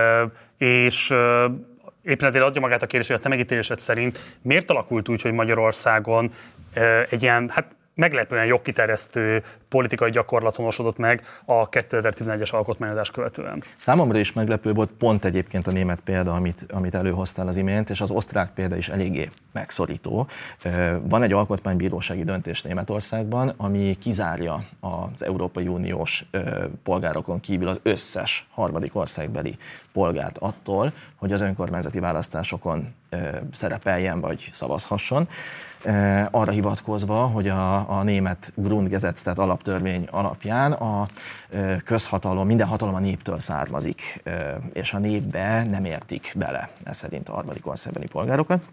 és uh, éppen ezért adja magát a kérdés, hogy a te megítélésed szerint miért alakult úgy, hogy Magyarországon uh, egy ilyen, hát meglepően jogkiterjesztő politikai gyakorlat honosodott meg a kétezer-tizenegyes alkotmányozás követően. Számomra is meglepő volt pont egyébként a német példa, amit, amit előhoztál az imént, és az osztrák példa is eléggé megszorító. Van egy alkotmánybírósági döntés Németországban, ami kizárja az Európai Uniós polgárokon kívül az összes harmadik országbeli polgárt attól, hogy az önkormányzati választásokon szerepeljen vagy szavazhasson. Arra hivatkozva, hogy a, a német Grundgesetz, tehát alaptörvény alapján a közhatalom, minden hatalom a néptől származik, és a népbe nem értik bele, ez szerint a harmadik országbeli polgárokat.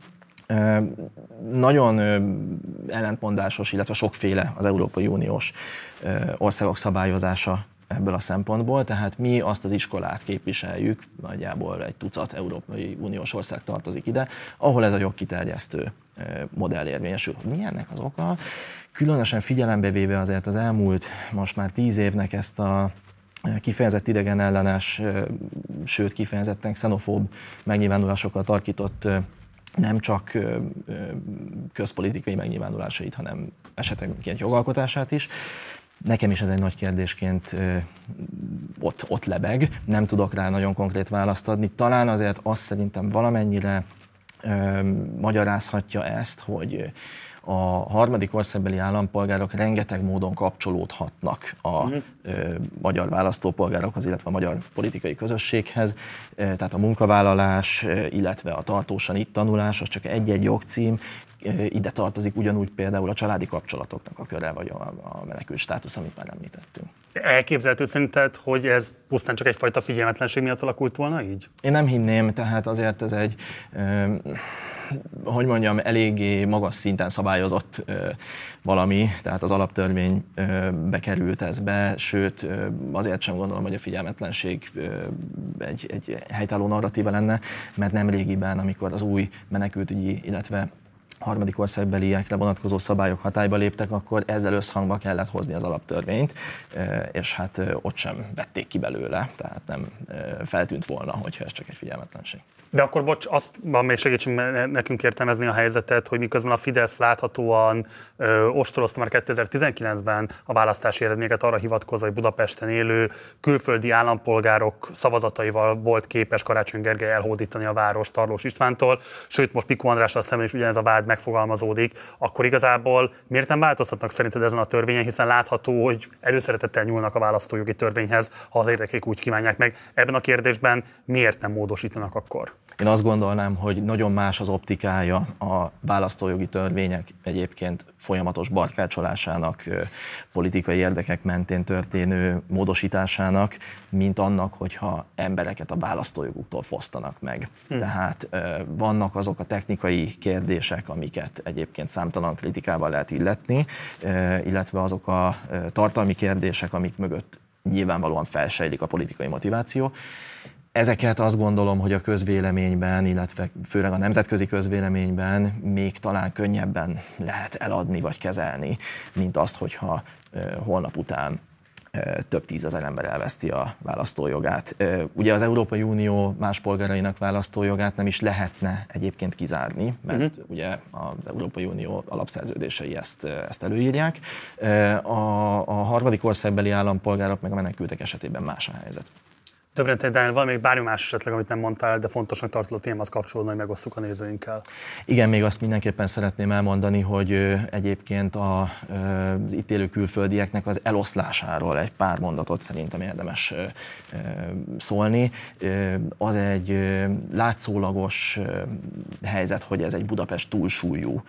Nagyon ellentmondásos, illetve sokféle az Európai Uniós országok szabályozása ebből a szempontból, tehát mi azt az iskolát képviseljük, nagyjából egy tucat Európai Uniós ország tartozik ide, ahol ez a jogkiterjesztő modell érvényesül. Mi ennek az oka? Különösen figyelembe véve azért az elmúlt most már tíz évnek ezt a kifejezett idegenellenes, sőt kifejezetten xenofób megnyilvánulásokkal tarkított nem csak közpolitikai megnyilvánulásait, hanem esetenként jogalkotását is. Nekem is ez egy nagy kérdésként ott, ott lebeg, nem tudok rá nagyon konkrét választ adni. Talán azért azt szerintem valamennyire ö, magyarázhatja ezt, hogy a harmadik országbeli állampolgárok rengeteg módon kapcsolódhatnak a mm. ö, magyar választópolgárokhoz, illetve a magyar politikai közösséghez. Tehát a munkavállalás, illetve a tartósan itt tanulás, az csak egy-egy jogcím. Ide tartozik ugyanúgy például a családi kapcsolatoknak a köre, vagy a, a menekült státusz, amit már említettünk. Elképzelhető szerinted, hogy ez pusztán csak egyfajta figyelmetlenség miatt alakult volna így? Én nem hinném, tehát azért ez egy... Ö, hogy mondjam, eléggé magas szinten szabályozott valami, tehát az alaptörvénybe került ez be, sőt, azért sem gondolom, hogy a figyelmetlenség egy, egy helytálló narratíva lenne, mert nemrégiben, amikor az új menekültügyi, illetve harmadik országbeliekre vonatkozó szabályok hatályba léptek, akkor ezzel összhangba kellett hozni az alaptörvényt, és hát ott sem vették ki belőle, tehát nem feltűnt volna, hogyha ez csak egy figyelmetlenség. De akkor bocs, azt van még segítsünk nekünk értelmezni a helyzetet, hogy miközben a Fidesz láthatóan ö, ostorozta már kétezer-tizenkilencben a választási eredményeket arra hivatkozva, hogy Budapesten élő külföldi állampolgárok szavazataival volt képes Karácsony Gergely elhódítani a város Tarlós Istvántól, sőt most Piko Andrással szemben is ugyanez a vád megfogalmazódik, akkor igazából miért nem változtatnak szerinted ezen a törvényen, hiszen látható, hogy előszeretettel nyúlnak a választójogi törvényhez, ha az érdekek úgy kívánják meg. Ebben a kérdésben miért nem módosítanak akkor? Én azt gondolnám, hogy nagyon más az optikája a választójogi törvények egyébként folyamatos barkácsolásának, politikai érdekek mentén történő módosításának, mint annak, hogyha embereket a választójoguktól fosztanak meg. Hmm. Tehát vannak azok a technikai kérdések, amiket egyébként számtalan kritikával lehet illetni, illetve azok a tartalmi kérdések, amik mögött nyilvánvalóan felsejlik a politikai motiváció. Ezeket azt gondolom, hogy a közvéleményben, illetve főleg a nemzetközi közvéleményben még talán könnyebben lehet eladni vagy kezelni, mint azt, hogyha holnap után több tízezer ember elveszti a választójogát. Ugye az Európai Unió más polgárainak választójogát nem is lehetne egyébként kizárni, mert uh-huh. ugye az Európai Unió alapszerződései ezt, ezt előírják. A, a harmadik országbeli állampolgárok meg a menekültek esetében más a helyzet. Többre, de van még bármi más esetleg, amit nem mondtál, de fontosnak tartod a témához kapcsolódni, hogy megosztjuk a nézőinkkel. Igen, még azt mindenképpen szeretném elmondani, hogy egyébként a, az itt élő külföldieknek az eloszlásáról egy pár mondatot szerintem érdemes szólni. Az egy látszólagos helyzet, hogy ez egy Budapest túlsúlyú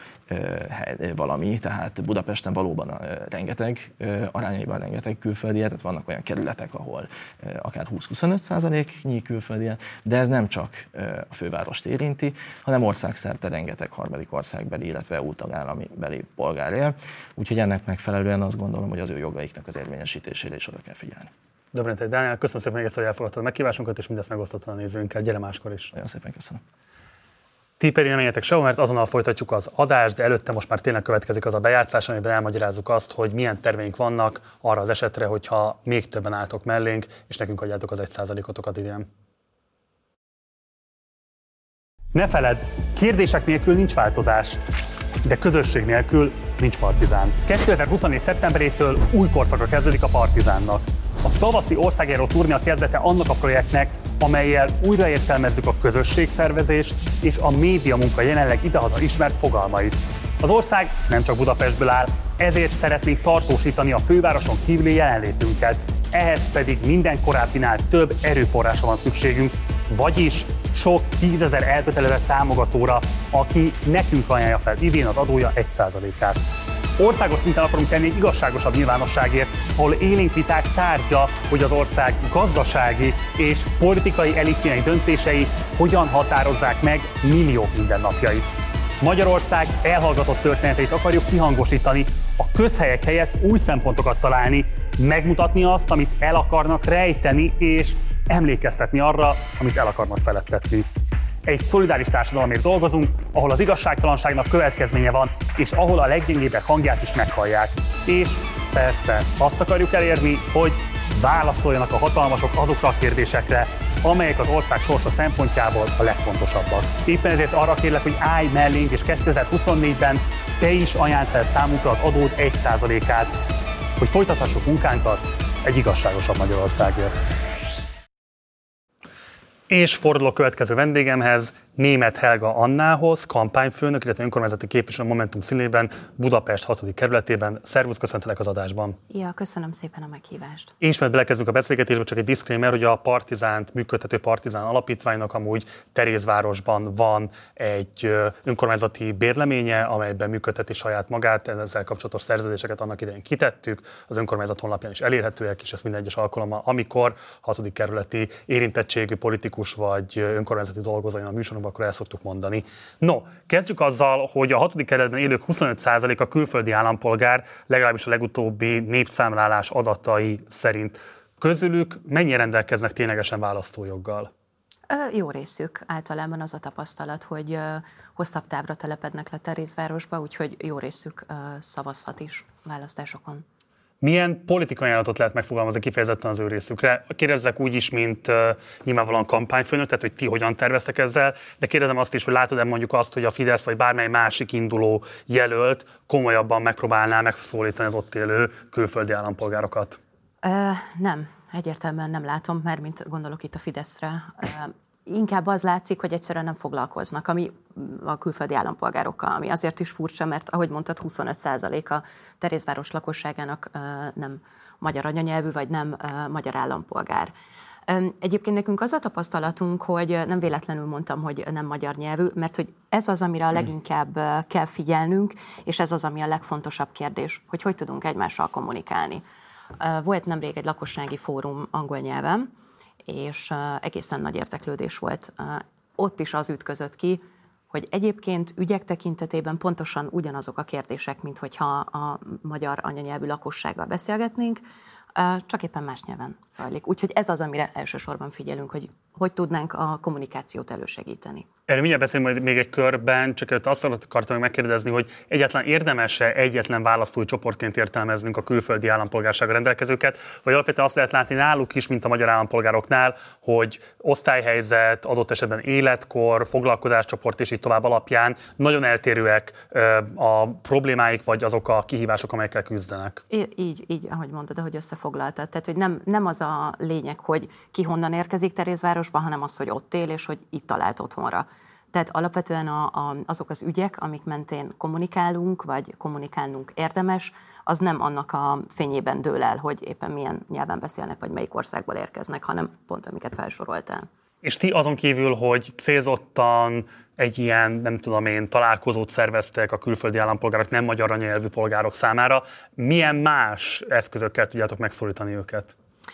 valami, tehát Budapesten valóban rengeteg, arányaiban rengeteg külföldi, tehát vannak olyan kerületek, ahol akár húsz-huszonöt százaléknyi külföldi, de ez nem csak a fővárost érinti, hanem országszerte rengeteg harmadik országbeli, illetve é u tagállami beli polgár él, úgyhogy ennek megfelelően azt gondolom, hogy az ő jogaiknak az érvényesítésére is oda kell figyelni. Dobrentei Dániel, köszönöm szépen még egyszer, hogy elfogadtad a meghívásunkat, és mindezt megosztottad a nézőinkkel. Gyere máskor is. Nagyon szépen köszönöm. Ti pedig nem menjetek sehol, mert azonnal folytatjuk az adást, de előtte most már tényleg következik az a bejátszás, amiben elmagyarázzuk azt, hogy milyen terveink vannak arra az esetre, hogyha még többen álltok mellénk, és nekünk adjátok az egy százalékotokat idén. Ne feledd, kérdések nélkül nincs változás, de közösség nélkül nincs Partizán. kétezer-huszonnégy szeptemberétől új korszaka kezdődik a Partizánnak. A tavaszi országjáró turné kezdete annak a projektnek, amellyel újraértelmezzük a közösségszervezés és a médiamunka jelenleg idehaza ismert fogalmait. Az ország nem csak Budapestből áll, ezért szeretnénk tartósítani a fővároson kívüli jelenlétünket. Ehhez pedig minden korábbinál több erőforrásra van szükségünk, vagyis sok tízezer elkötelezett támogatóra, aki nekünk ajánlja fel idén az adója egy százalékát. Országos szinten akarunk tenni egy igazságosabb nyilvánosságért, ahol élénk viták tárgya, hogy az ország gazdasági és politikai elitjének döntései hogyan határozzák meg milliók mindennapjait. Magyarország elhallgatott történeteit akarjuk kihangosítani, a közhelyek helyett új szempontokat találni, megmutatni azt, amit el akarnak rejteni, és emlékeztetni arra, amit el akarnak feledtetni. Egy szolidáris társadalomért dolgozunk, ahol az igazságtalanságnak következménye van, és ahol a leggyengébbek hangját is meghallják. És persze azt akarjuk elérni, hogy válaszoljanak a hatalmasok azokra a kérdésekre, amelyek az ország sorsa szempontjából a legfontosabbak. Éppen ezért arra kérlek, hogy állj mellénk, és kétezer-huszonnégyben te is ajánld fel számunkra az adód egy százalékát, hogy folytathassuk munkánkat egy igazságosabb Magyarországért. És fordul a következő vendégemhez, Németh Helga Annához, kampányfőnök, illetve önkormányzati képviselő a Momentum színében, Budapest hatodik kerületében. Szervusz, köszöntelek az adásban. Ja, köszönöm szépen a meghívást. És mert belekezdünk a beszélgetésbe, csak egy disclaimer, hogy a Partizánt működtető Partizán Alapítványnak amúgy Terézvárosban van egy önkormányzati bérleménye, amelyben működteti saját magát, ezzel kapcsolatos szerződéseket annak idején kitettük, az önkormányzat honlapján is elérhetőek, és ezt minden egyes alkalommal, amikor hatodik kerületi érintettségű politikus vagy önkormányzati dolgozó a műsorunkban általában akkor el szoktuk mondani. No, kezdjük azzal, hogy a hatodik kerületben élők huszonöt százaléka külföldi állampolgár, legalábbis a legutóbbi népszámlálás adatai szerint. Közülük mennyien rendelkeznek ténylegesen választójoggal? Jó részük. Általában az a tapasztalat, hogy hosszabb távra telepednek le Terézvárosba, úgyhogy jó részük szavazhat is választásokon. Milyen politikai ajánlatot lehet megfogalmazni kifejezetten az ő részükre? Kérdezzek úgy is, mint uh, nyilvánvalóan kampányfőnök, tehát hogy ti hogyan terveztek ezzel, de kérdezem azt is, hogy látod-e mondjuk azt, hogy a Fidesz vagy bármely másik induló jelölt komolyabban megpróbálná megszólítani az ott élő külföldi állampolgárokat? Uh, nem, egyértelműen nem látom, mert mint gondolok itt a Fideszre. Uh, inkább az látszik, hogy egyszerűen nem foglalkoznak ami a külföldi állampolgárokkal, ami azért is furcsa, mert ahogy mondtad, huszonöt százaléka Terézváros lakosságának uh, nem magyar anyanyelvű, vagy nem uh, magyar állampolgár. Um, egyébként nekünk az a tapasztalatunk, hogy nem véletlenül mondtam, hogy nem magyar nyelvű, mert hogy ez az, amire a leginkább uh, kell figyelnünk, és ez az, ami a legfontosabb kérdés, hogy hogy tudunk egymással kommunikálni. Uh, volt nemrég egy lakossági fórum angol nyelven, és uh, egészen nagy érdeklődés volt. Uh, ott is az ütközött ki, hogy egyébként ügyek tekintetében pontosan ugyanazok a kérdések, mint hogyha a magyar anyanyelvű lakossággal beszélgetnénk, uh, csak éppen más nyelven zajlik. Úgyhogy ez az, amire elsősorban figyelünk, hogy hogy tudnánk a kommunikációt elősegíteni. Erről mindjárt beszélünk majd még egy körben, csak azt akartam megkérdezni, hogy egyáltalán érdemes-e egyetlen választói csoportként értelmeznünk a külföldi állampolgársággal rendelkezőket, vagy alapvetően azt lehet látni náluk is, mint a magyar állampolgároknál, hogy osztályhelyzet, adott esetben életkor, foglalkozáscsoport és így tovább alapján nagyon eltérőek a problémáik, vagy azok a kihívások, amelyekkel küzdenek. Így, így, ahogy mondod, ahogy összefoglaltad. Tehát, hogy nem, nem az a lényeg, hogy ki honnan érkezik Terézvárosba, hanem az, hogy ott él, és hogy itt talált otthonra. Tehát alapvetően a, a, azok az ügyek, amik mentén kommunikálunk, vagy kommunikálnunk érdemes, az nem annak a fényében dől el, hogy éppen milyen nyelven beszélnek, vagy melyik országból érkeznek, hanem pont amiket felsoroltál. És ti azon kívül, hogy célzottan egy ilyen, nem tudom én, találkozót szerveztek a külföldi állampolgárok, nem magyar anyanyelvű polgárok számára, milyen más eszközökkel tudjátok megszólítani őket?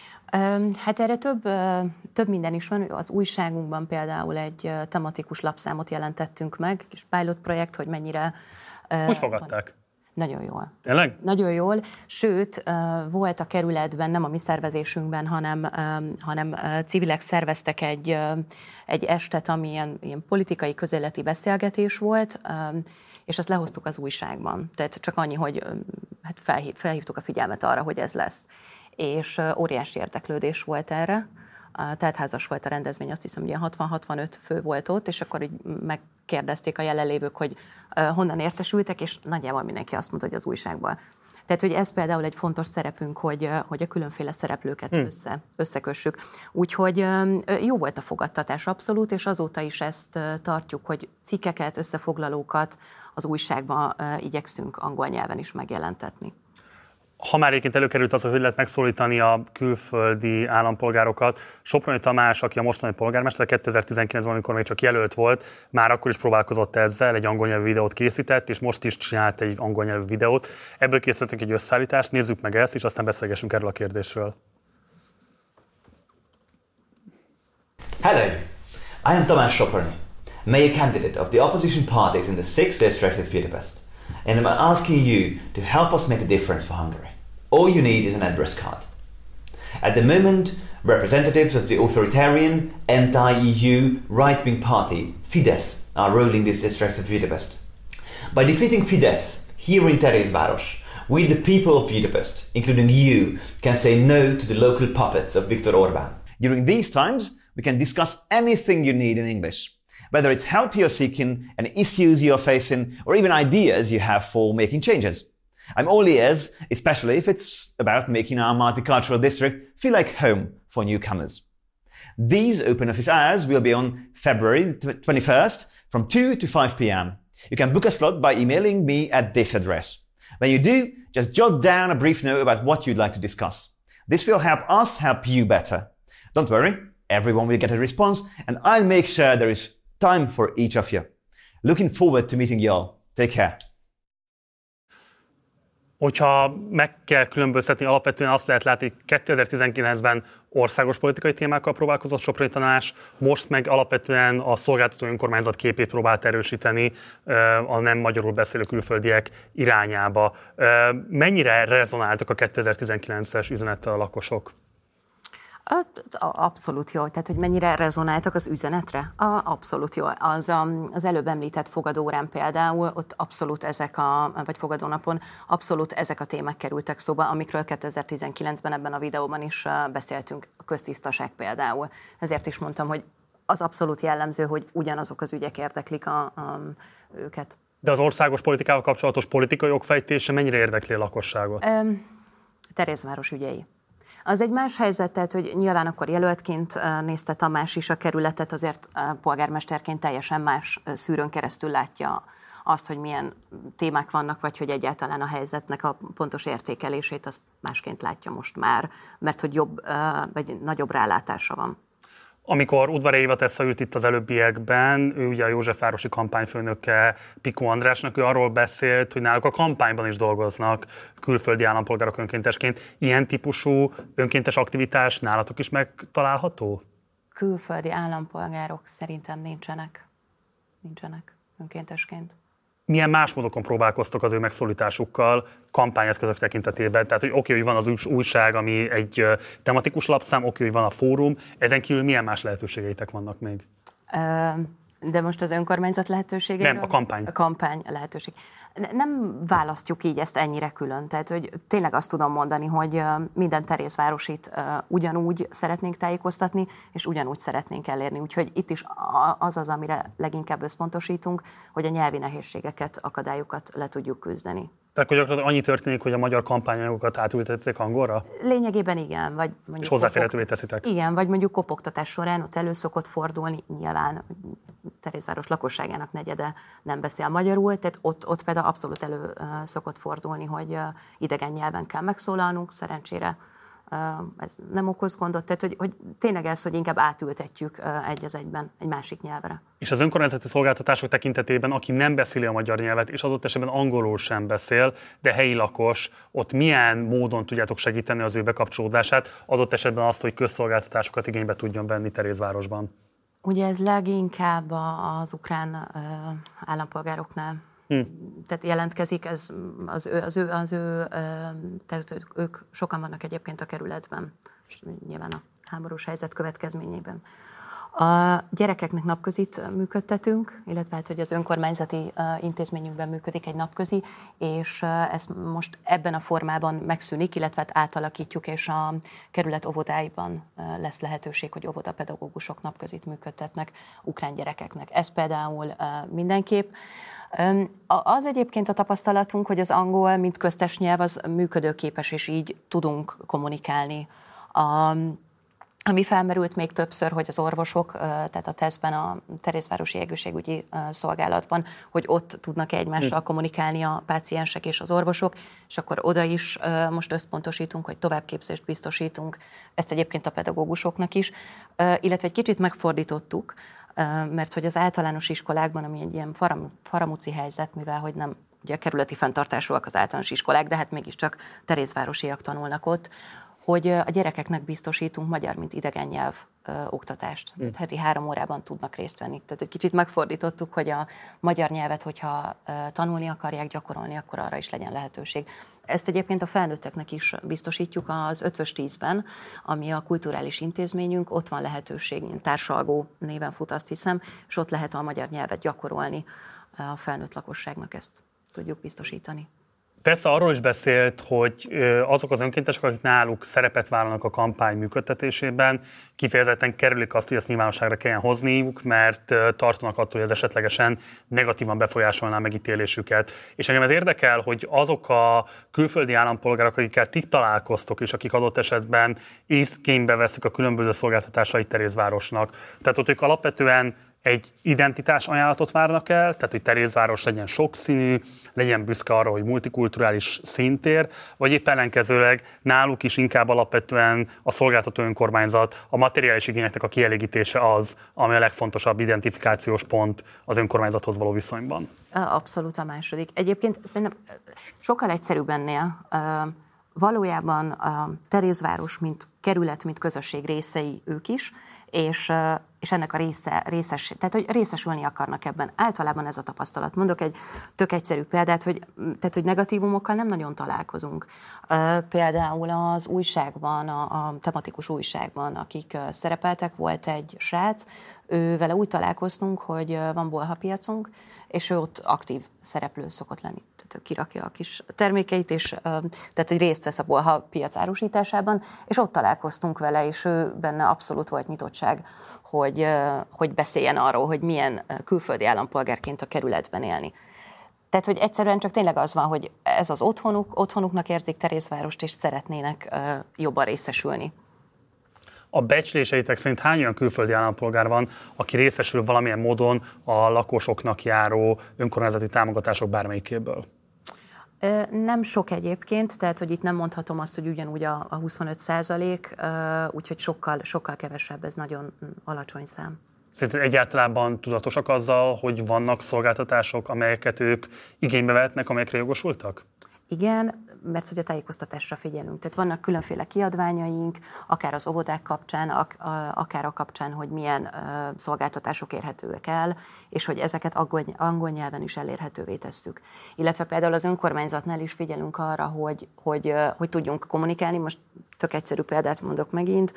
Hát erre több, több minden is van. Az újságunkban például egy tematikus lapszámot jelentettünk meg, kis pilot projekt, hogy mennyire... Hogy fogadták? Nagyon jól. Tényleg? Nagyon jól. Sőt, volt a kerületben, nem a mi szervezésünkben, hanem, hanem civilek szerveztek egy, egy estet, ami ilyen, ilyen politikai közéleti beszélgetés volt, és azt lehoztuk az újságban. Tehát csak annyi, hogy hát felhív, felhívtuk a figyelmet arra, hogy ez lesz. És óriási érdeklődés volt erre. Teltházas volt a rendezvény, azt hiszem, hogy hatvan-hatvanöt fő volt ott, és akkor így megkérdezték a jelenlévők, hogy honnan értesültek, és nagyjából mindenki azt mondta, hogy az újságban. Tehát, hogy ez például egy fontos szerepünk, hogy, hogy a különféle szereplőket hmm. össze, összekössük. Úgyhogy jó volt a fogadtatás abszolút, és azóta is ezt tartjuk, hogy cikkeket, összefoglalókat az újságban igyekszünk angol nyelven is megjelentetni. Ha már egyébként előkerült az, hogy hogy lehet megszólítani a külföldi állampolgárokat, Soproni Tamás, aki a mostani polgármester, kétezer-tizenkilencben, amikor még csak jelölt volt, már akkor is próbálkozott ezzel, egy angol nyelvű videót készített, és most is csinált egy angol nyelvű videót. Ebből készítettünk egy összeállítást, nézzük meg ezt, és aztán beszélgessünk erről a kérdésről. Hello, I am Tamás Soproni, mayor candidate of the opposition parties in the sixth district of Budapest. And I'm asking you to help us make a difference for Hungary. All you need is an address card. At the moment, representatives of the authoritarian, anti-E U, right-wing party, Fidesz, are ruling this district of Budapest. By defeating Fidesz here in Terézváros, we the people of Budapest, including you, can say no to the local puppets of Viktor Orbán. During these times, we can discuss anything you need in English. Whether it's help you're seeking, and issues you're facing, or even ideas you have for making changes. I'm all ears, especially if it's about making our multicultural district feel like home for newcomers. These open office hours will be on February twenty-first from two to five p.m. You can book a slot by emailing me at this address. When you do, just jot down a brief note about what you'd like to discuss. This will help us help you better. Don't worry, everyone will get a response, and I'll make sure there is time for each of you. Looking forward to meeting you all. Take care. Hogyha meg kell különböztetni, alapvetően azt lehet látni, hogy kétezer-tizenkilencben országos politikai témákkal próbálkozott Soproni Tanács, most meg alapvetően a szolgáltató önkormányzat képét próbált erősíteni a nem magyarul beszélő külföldiek irányába. Mennyire rezonáltak a kétezer-tizenkilences üzenettel a lakosok? Abszolút jó. Tehát, hogy mennyire rezonáltak az üzenetre? Abszolút jó. Az, az előbb említett fogadórán például, ott abszolút ezek a, vagy fogadónapon, abszolút ezek a témák kerültek szóba, amikről kétezer-tizenkilencben ebben a videóban is beszéltünk, a köztisztaság például. Ezért is mondtam, hogy az abszolút jellemző, hogy ugyanazok az ügyek érdeklik a, a, őket. De az országos politikával kapcsolatos politikai jogfejtése mennyire érdekli a lakosságot? Terézváros ügyei. Az egy más helyzet, tehát, hogy nyilván akkor jelöltként nézte Tamás is a kerületet, azért polgármesterként teljesen más szűrőn keresztül látja azt, hogy milyen témák vannak, vagy hogy egyáltalán a helyzetnek a pontos értékelését, azt másként látja most már, mert hogy jobb, vagy nagyobb rálátása van. Amikor Udvari Éva ült itt az előbbiekben, ő ugye a józsefvárosi kampányfőnöke Piko Andrásnak, ő arról beszélt, hogy náluk a kampányban is dolgoznak külföldi állampolgárok önkéntesként. Ilyen típusú önkéntes aktivitás nálatok is megtalálható? Külföldi állampolgárok szerintem nincsenek. Nincsenek önkéntesként. Milyen más módokon próbálkoztok az ő megszólításukkal kampányeszközök tekintetében? Tehát, hogy oké, hogy van az újság, ami egy tematikus lapszám, oké, hogy van a fórum, ezen kívül milyen más lehetőségeitek vannak még? De most az önkormányzat lehetőségeiről? Nem, a kampány. A kampány lehetőség. Nem választjuk így ezt ennyire külön. Tehát, hogy tényleg azt tudom mondani, hogy minden terézvárosit ugyanúgy szeretnénk tájékoztatni, és ugyanúgy szeretnénk elérni. Úgyhogy itt is az az, amire leginkább összpontosítunk, hogy a nyelvi nehézségeket, akadályokat le tudjuk küzdeni. Tehát akkor annyi történik, hogy a magyar kampányanyagokat átültették angolra? Lényegében igen. Vagy mondjuk és hozzáférhetővé teszitek? Igen, vagy mondjuk kopogtatás során ott elő szokott fordulni, nyilván Terézváros lakosságának negyede nem beszél magyarul, tehát ott, ott például abszolút elő szokott fordulni, hogy idegen nyelven kell megszólalnunk, szerencsére ez nem okoz gondot, tehát hogy, hogy tényleg ez, hogy inkább átültetjük egy az egyben egy másik nyelvre. És az önkormányzati szolgáltatások tekintetében, aki nem beszéli a magyar nyelvet, és adott esetben angolul sem beszél, de helyi lakos, ott milyen módon tudjátok segíteni az ő bekapcsolódását, adott esetben azt, hogy közszolgáltatásokat igénybe tudjon venni Terézvárosban? Ugye ez leginkább az ukrán állampolgároknál Hmm. Tehát jelentkezik, ez az ő, az ő, az ő tehát ők sokan vannak egyébként a kerületben, és nyilván a háborús helyzet következményében. A gyerekeknek napközit működtetünk, illetve hát, hogy az önkormányzati intézményünkben működik egy napközi, és ez most ebben a formában megszűnik, illetve hát átalakítjuk, és a kerület óvodáiban lesz lehetőség, hogy óvodapedagógusok napközit működtetnek ukrán gyerekeknek. Ez például mindenképp. Az egyébként a tapasztalatunk, hogy az angol, mint köztes nyelv, az működőképes, és így tudunk kommunikálni. A, ami felmerült még többször, hogy az orvosok, tehát a tesztben, a Terézvárosi Egészségügyi Szolgálatban, hogy ott tudnak egymással kommunikálni a páciensek és az orvosok, és akkor oda is most összpontosítunk, hogy továbbképzést biztosítunk, ezt egyébként a pedagógusoknak is, illetve egy kicsit megfordítottuk, mert hogy az általános iskolákban, ami egy ilyen faram, faramúci helyzet, mivel hogy nem ugye a kerületi fenntartásúak az általános iskolák, de hát mégiscsak terézvárosiak tanulnak ott, hogy a gyerekeknek biztosítunk magyar, mint idegen nyelv ö, oktatást. Mm. Heti három órában tudnak részt venni. Tehát egy kicsit megfordítottuk, hogy a magyar nyelvet, hogyha ö, tanulni akarják, gyakorolni, akkor arra is legyen lehetőség. Ezt egyébként a felnőtteknek is biztosítjuk az Ötvös tízben, ami a kulturális intézményünk, ott van lehetőség, társalgó néven fut, azt hiszem, és ott lehet a magyar nyelvet gyakorolni, a felnőtt lakosságnak ezt tudjuk biztosítani. Tessa arról is beszélt, hogy azok az önkéntesek, akik náluk szerepet vállalnak a kampány működtetésében, kifejezetten kerülik azt, hogy ezt nyilvánosságra kelljen hozniuk, mert tartanak attól, hogy ez esetlegesen negatívan befolyásolná a megítélésüket. És engem ez érdekel, hogy azok a külföldi állampolgárok, akikkel ti találkoztok, és akik adott esetben igénybe veszik a különböző szolgáltatásait Terézvárosnak. Tehát ott ők alapvetően egy identitás ajánlatot várnak el, tehát hogy Terézváros legyen sokszínű, legyen büszke arra, hogy multikulturális színtér, vagy épp ellenkezőleg náluk is inkább alapvetően a szolgáltató önkormányzat, a materiális igényeknek a kielégítése az, ami a legfontosabb identifikációs pont az önkormányzathoz való viszonyban. Abszolút a második. Egyébként szerintem sokkal egyszerűbb ennél. Valójában a Terézváros, mint kerület, mint közösség részei ők is, és, és ennek a része, részes, tehát hogy részesülni akarnak ebben. Általában ez a tapasztalat. Mondok egy tök egyszerű példát, hogy, tehát, hogy negatívumokkal nem nagyon találkozunk. Például az újságban, a, a tematikus újságban, akik szerepeltek, volt egy srác, ő vele úgy találkoztunk, hogy van bolhapiacunk, és ő ott aktív szereplő szokott lenni. Tehát kirakja a kis termékeit, és tehát, hogy részt vesz a bolha piac árusításában, és ott találkoztunk vele, és ő benne abszolút volt nyitottság, hogy, hogy beszéljen arról, hogy milyen külföldi állampolgárként a kerületben élni. Tehát, hogy egyszerűen csak tényleg az van, hogy ez az otthonuk, otthonuknak érzik Terézvárost, és szeretnének jobban részesülni. A becsléseitek szerint hány olyan külföldi állampolgár van, aki részesül valamilyen módon a lakosoknak járó önkormányzati támogatások bármelyikéből? Nem sok egyébként, tehát hogy itt nem mondhatom azt, hogy ugyanúgy a, a huszonöt százalék, úgyhogy sokkal, sokkal kevesebb, ez nagyon alacsony szám. Szerinted egyáltalán tudatosak azzal, hogy vannak szolgáltatások, amelyeket ők igénybe vehetnek, amelyekre jogosultak? Igen, mert hogy a tájékoztatásra figyelünk. Tehát vannak különféle kiadványaink, akár az óvodák kapcsán, akár a kapcsán, hogy milyen szolgáltatások érhetőek el, és hogy ezeket angol, angol nyelven is elérhetővé tesszük. Illetve például az önkormányzatnál is figyelünk arra, hogy, hogy, hogy tudjunk kommunikálni. Most tök egyszerű példát mondok megint.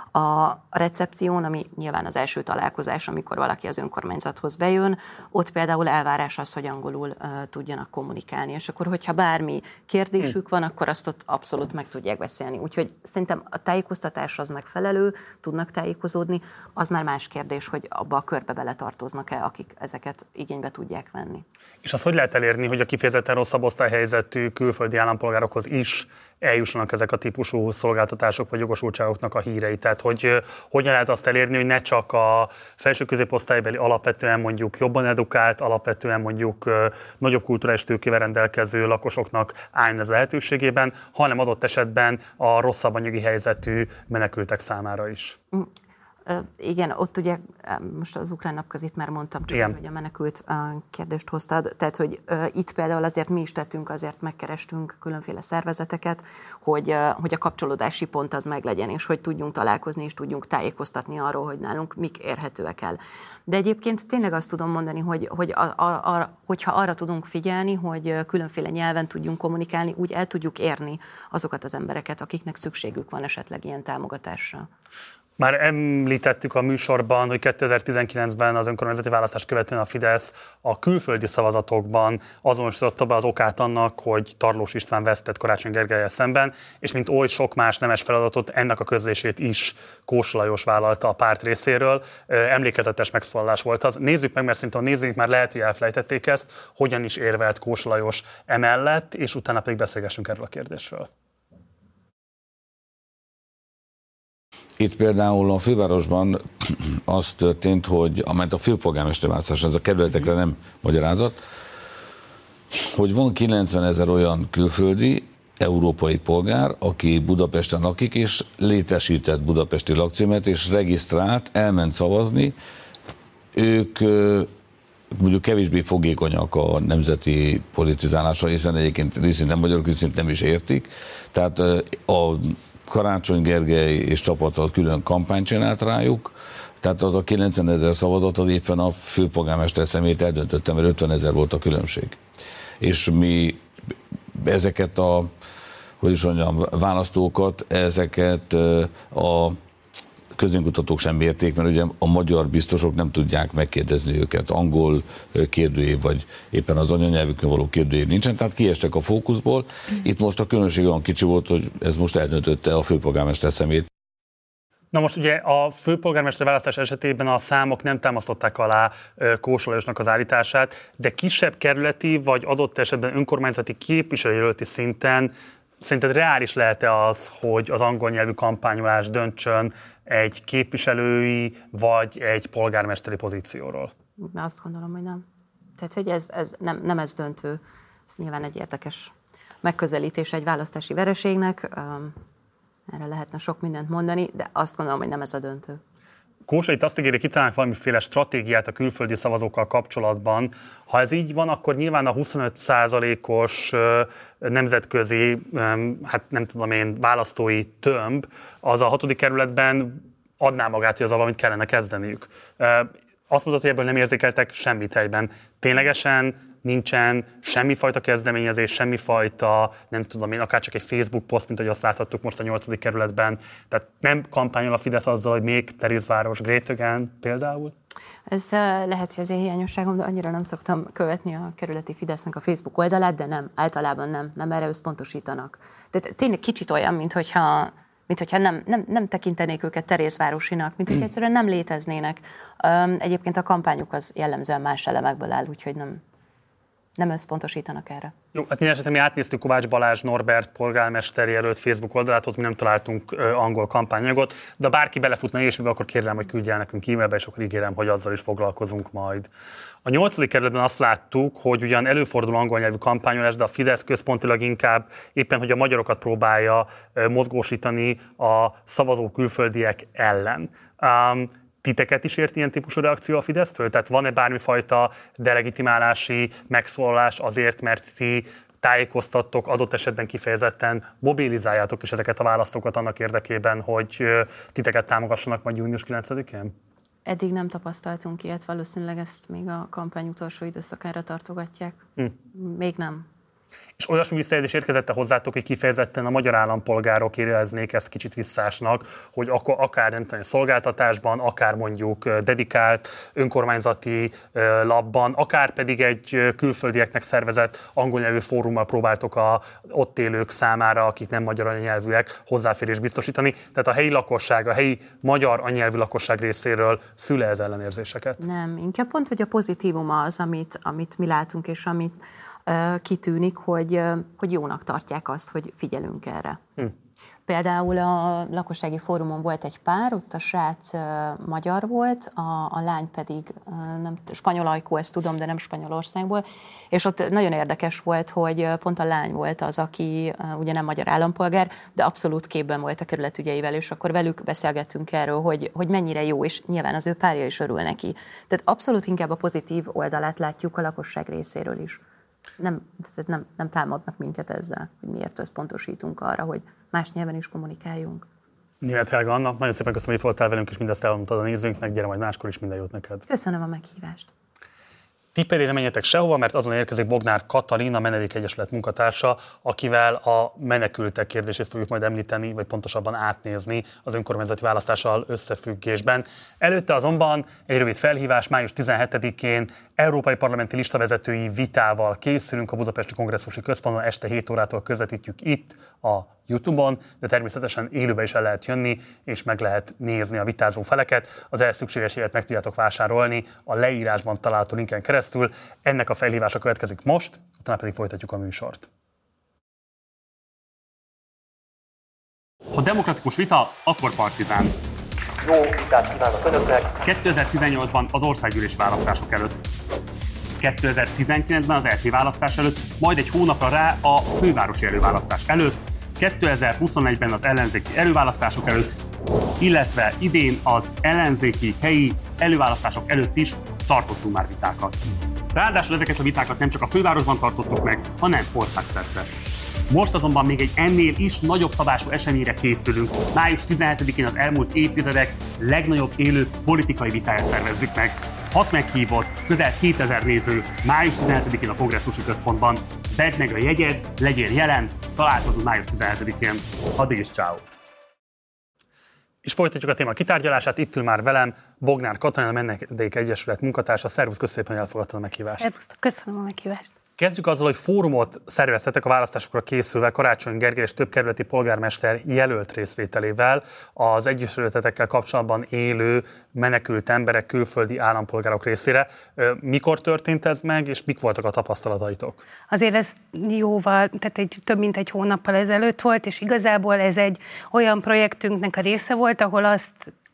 A recepción, ami nyilván az első találkozás, amikor valaki az önkormányzathoz bejön, ott például elvárás az, hogy angolul uh, tudjanak kommunikálni, és akkor, hogyha bármi kérdésük van, akkor azt ott abszolút meg tudják beszélni. Úgyhogy szerintem a tájékoztatás az megfelelő, tudnak tájékozódni, az már más kérdés, hogy abba a körbe beletartoznak-e, akik ezeket igénybe tudják venni. És azt hogy lehet elérni, hogy a kifejezetten rosszabb osztályhelyzetű külföldi állampolgárokhoz is eljussanak ezek a típusú szolgáltatások vagy jogosultságoknak a hírei? Tehát, hogy hogyan lehet azt elérni, hogy ne csak a felső középosztálybeli alapvetően mondjuk jobban edukált, alapvetően mondjuk nagyobb kulturális tőkével rendelkező lakosoknak álljon ez a lehetőségében, hanem adott esetben a rosszabb anyagi helyzetű menekültek számára is. Mm. Igen, ott ugye most az ukrán napközit már mondtam, csak Igen. hogy a menekült kérdést hoztad. Tehát, hogy itt például azért mi is tettünk, azért megkerestünk különféle szervezeteket, hogy, hogy a kapcsolódási pont az meglegyen, és hogy tudjunk találkozni, és tudjunk tájékoztatni arról, hogy nálunk mik érhetőek el. De egyébként tényleg azt tudom mondani, hogy, hogy a, a, a, hogyha arra tudunk figyelni, hogy különféle nyelven tudjunk kommunikálni, úgy el tudjuk érni azokat az embereket, akiknek szükségük van esetleg ilyen támogatásra. Már említettük a műsorban, hogy kétezer-tizenkilencben az önkormányzati választás követően a Fidesz a külföldi szavazatokban azonosította be az okát annak, hogy Tarlós István vesztett Karácsony Gergellyel szemben, és mint oly sok más nemes feladatot, ennek a közlését is Kós Lajos vállalta a párt részéről. Emlékezetes megszólalás volt az. Nézzük meg, mert szerintem a nézőink már lehet, hogy elfelejtették ezt, hogyan is érvelt Kós Lajos emellett, és utána pedig beszélgessünk erről a kérdésről. Itt például a fővárosban az történt, hogy amelyet a főpolgármester választás, ez a kerületekre nem magyarázat, hogy van kilencvenezer olyan külföldi, európai polgár, aki Budapesten lakik, és létesített budapesti lakcímet, és regisztrált, elment szavazni. Ők mondjuk kevésbé fogékonyak a nemzeti politizálásra, hiszen egyébként részint nem magyarok, részint nem is értik. Tehát a Karácsony Gergely és csapata külön kampányt csinált rájuk, tehát az a kilencvenezer szavazat az éppen a főpolgármester személyét eldöntötte, mert ötvenezer volt a különbség. És mi ezeket a, hogy is mondjam, választókat, ezeket a közönkutatók sem mérték, mert ugye a magyar biztosok nem tudják megkérdezni őket. Angol kérdőév, vagy éppen az anyanyelvükön való kérdőév nincsen, tehát kiestek a fókuszból. Itt most a különbség olyan kicsi volt, hogy ez most eldöntötte a főpolgármester szemét. Na most ugye a főpolgármester választás esetében a számok nem támasztották alá Kós Lajosnak az állítását, de kisebb kerületi vagy adott esetben önkormányzati képviselőjelölti szinten szerinted reális lehet-e az, hogy az angol nyelvű kampányolás döntsön egy képviselői vagy egy polgármesteri pozícióról? Azt gondolom, hogy nem. Tehát, hogy ez, ez nem, nem ez döntő. Ez nyilván egy érdekes megközelítés egy választási vereségnek. Erre lehetne sok mindent mondani, de azt gondolom, hogy nem ez a döntő. Kósa itt azt ígéri, kitalálnak valamiféle stratégiát a külföldi szavazókkal kapcsolatban. Ha ez így van, akkor nyilván a huszonöt százalékos nemzetközi, hát nem tudom én, választói tömb, az a hatodik kerületben adná magát, hogy az valamit kellene kezdeniük. Azt mondod, hogy ebből nem érzékeltek semmit helyben. Ténylegesen nincsen semmifajta kezdeményezés, semmifajta, nem tudom én, akár csak egy Facebook poszt, mint ahogy azt láthattuk most a nyolcadik kerületben. Tehát nem kampányol a Fidesz azzal, hogy még Terézváros Great Again például? Ez lehet, hogy az én hiányosságom, de annyira nem szoktam követni a kerületi Fidesznek a Facebook oldalát, de nem, általában nem, nem erre összpontosítanak. Tehát tényleg kicsit olyan, mint hogyha mint hogyha nem, nem, nem tekintenék őket Terézvárosinak, mint hogy egyszerűen nem léteznének. Egyébként a kampányuk az jellemzően más elemekből áll, úgyhogy nem, nem összpontosítanak erre. Jó, hát minden esetben mi átnéztük Kovács Balázs Norbert polgármester jelölt Facebook oldalát, ott mi nem találtunk uh, angol kampányanyagot, de ha bárki belefutna ilyesmibe, akkor kérlem, hogy küldj el nekünk e-mailbe, és akkor ígérem, hogy azzal is foglalkozunk majd. A nyolcadik kerületben azt láttuk, hogy ugyan előfordul angol nyelvű kampányolás, de a Fidesz központilag inkább éppen, hogy a magyarokat próbálja uh, mozgósítani a szavazó külföldiek ellen. Um, Titeket is ért ilyen típusú reakció a Fidesztől? Tehát van-e bármifajta delegitimálási megszólalás azért, mert ti tájékoztattok, adott esetben kifejezetten mobilizáljátok is ezeket a választókat annak érdekében, hogy titeket támogassanak majd június kilencedikén? Eddig nem tapasztaltunk ilyet, valószínűleg ezt még a kampány utolsó időszakára tartogatják. Hm. Még nem. És olyasmi visszajelzés érkezett hozzátok, hogy kifejezetten a magyar állampolgárok éreznék ezt kicsit visszásnak, hogy ak- akár nem tudom, szolgáltatásban, akár mondjuk dedikált önkormányzati labban, akár pedig egy külföldieknek szervezett angol nyelvű fórummal próbáltok a ott élők számára, akik nem magyar anyanyelvűek, hozzáférés biztosítani. Tehát a helyi lakosság, a helyi magyar anyanyelvű lakosság részéről szül-e ez ellenérzéseket? Nem, inkább pont, hogy a pozitívum az, amit, amit mi látunk, és amit kitűnik, hogy, hogy jónak tartják azt, hogy figyelünk erre. Hm. Például a lakossági fórumon volt egy pár, ott a srác magyar volt, a, a lány pedig nem spanyol ajkú, ezt tudom, de nem Spanyolországból, és ott nagyon érdekes volt, hogy pont a lány volt az, aki ugye nem magyar állampolgár, de abszolút képben volt a kerület ügyeivel, és akkor velük beszélgettünk erről, hogy, hogy mennyire jó, és nyilván az ő párja is örül neki. Tehát abszolút inkább a pozitív oldalát látjuk a lakosság részéről is. Nem, nem, nem támadnak minket ezzel, hogy miért összpontosítunk arra, hogy más nyelven is kommunikáljunk. Német Helga Anna, nagyon szépen köszönöm, hogy itt voltál velünk, és mindezt elmondtad a nézőnknek, gyere majd máskor is, minden jót neked. Köszönöm a meghívást. Ti pedig nem menjetek sehova, mert azon érkezik Bognár Katalin, a Menedékegyesület munkatársa, akivel a menekültek kérdését fogjuk majd említeni, vagy pontosabban átnézni az önkormányzati választással összefüggésben. Előtte azonban egy rövid felhívás, május tizenhetedikén európai parlamenti listavezetői vitával készülünk a Budapesti Kongresszusi Központban, este hét órától közvetítjük itt a YouTube-on, de természetesen élőben is el lehet jönni, és meg lehet nézni a vitázó feleket. Az ehhez szükséges élet meg tudjátok vásárolni a leírásban található linken keresztül. Ennek a felhívása következik most, utána pedig folytatjuk a műsort. Ha demokratikus vita, akkor partizán. Jó vitát kívánok önöknek! kétezer-tizennyolcban az országgyűlési választások előtt. kétezer-tizenkilencben az é té választás előtt, majd egy hónapra rá a fővárosi előválasztás előtt, kétezer-huszonegyben az ellenzéki előválasztások előtt, illetve idén az ellenzéki helyi előválasztások előtt is tartottunk már vitákat. Ráadásul ezeket a vitákat nem csak a fővárosban tartottuk meg, hanem országszerte. Most azonban még egy ennél is nagyobb szabású eseményre készülünk. május tizenhetedikén az elmúlt évtizedek legnagyobb élő politikai vitáját szervezzük meg. Hat meghívott, közel kétezer néző, május tizenhetedikén a Kongresszusi Központban. Vedd meg a jegyed, legyél jelen, találkozunk május tizenhetedikén. Addig is ciao. És folytatjuk a téma kitárgyalását. Itt ül már velem Bognár Katalin, a Menedékegyesület munkatársa. Szervusz, köszönöm szépen, hogy elfogadtad a meghívást. Szervusz, köszönöm a meghívást. Kezdjük azzal, hogy fórumot szerveztetek a választásokra készülve Karácsony Gergely és több kerületi polgármester jelölt részvételével az egyesületetekkel kapcsolatban élő menekült emberek, külföldi állampolgárok részére. Mikor történt ez meg, és mik voltak a tapasztalataitok? Azért ez jóval, tehát egy, több mint egy hónappal ezelőtt volt, és igazából ez egy olyan projektünknek a része volt, ahol azt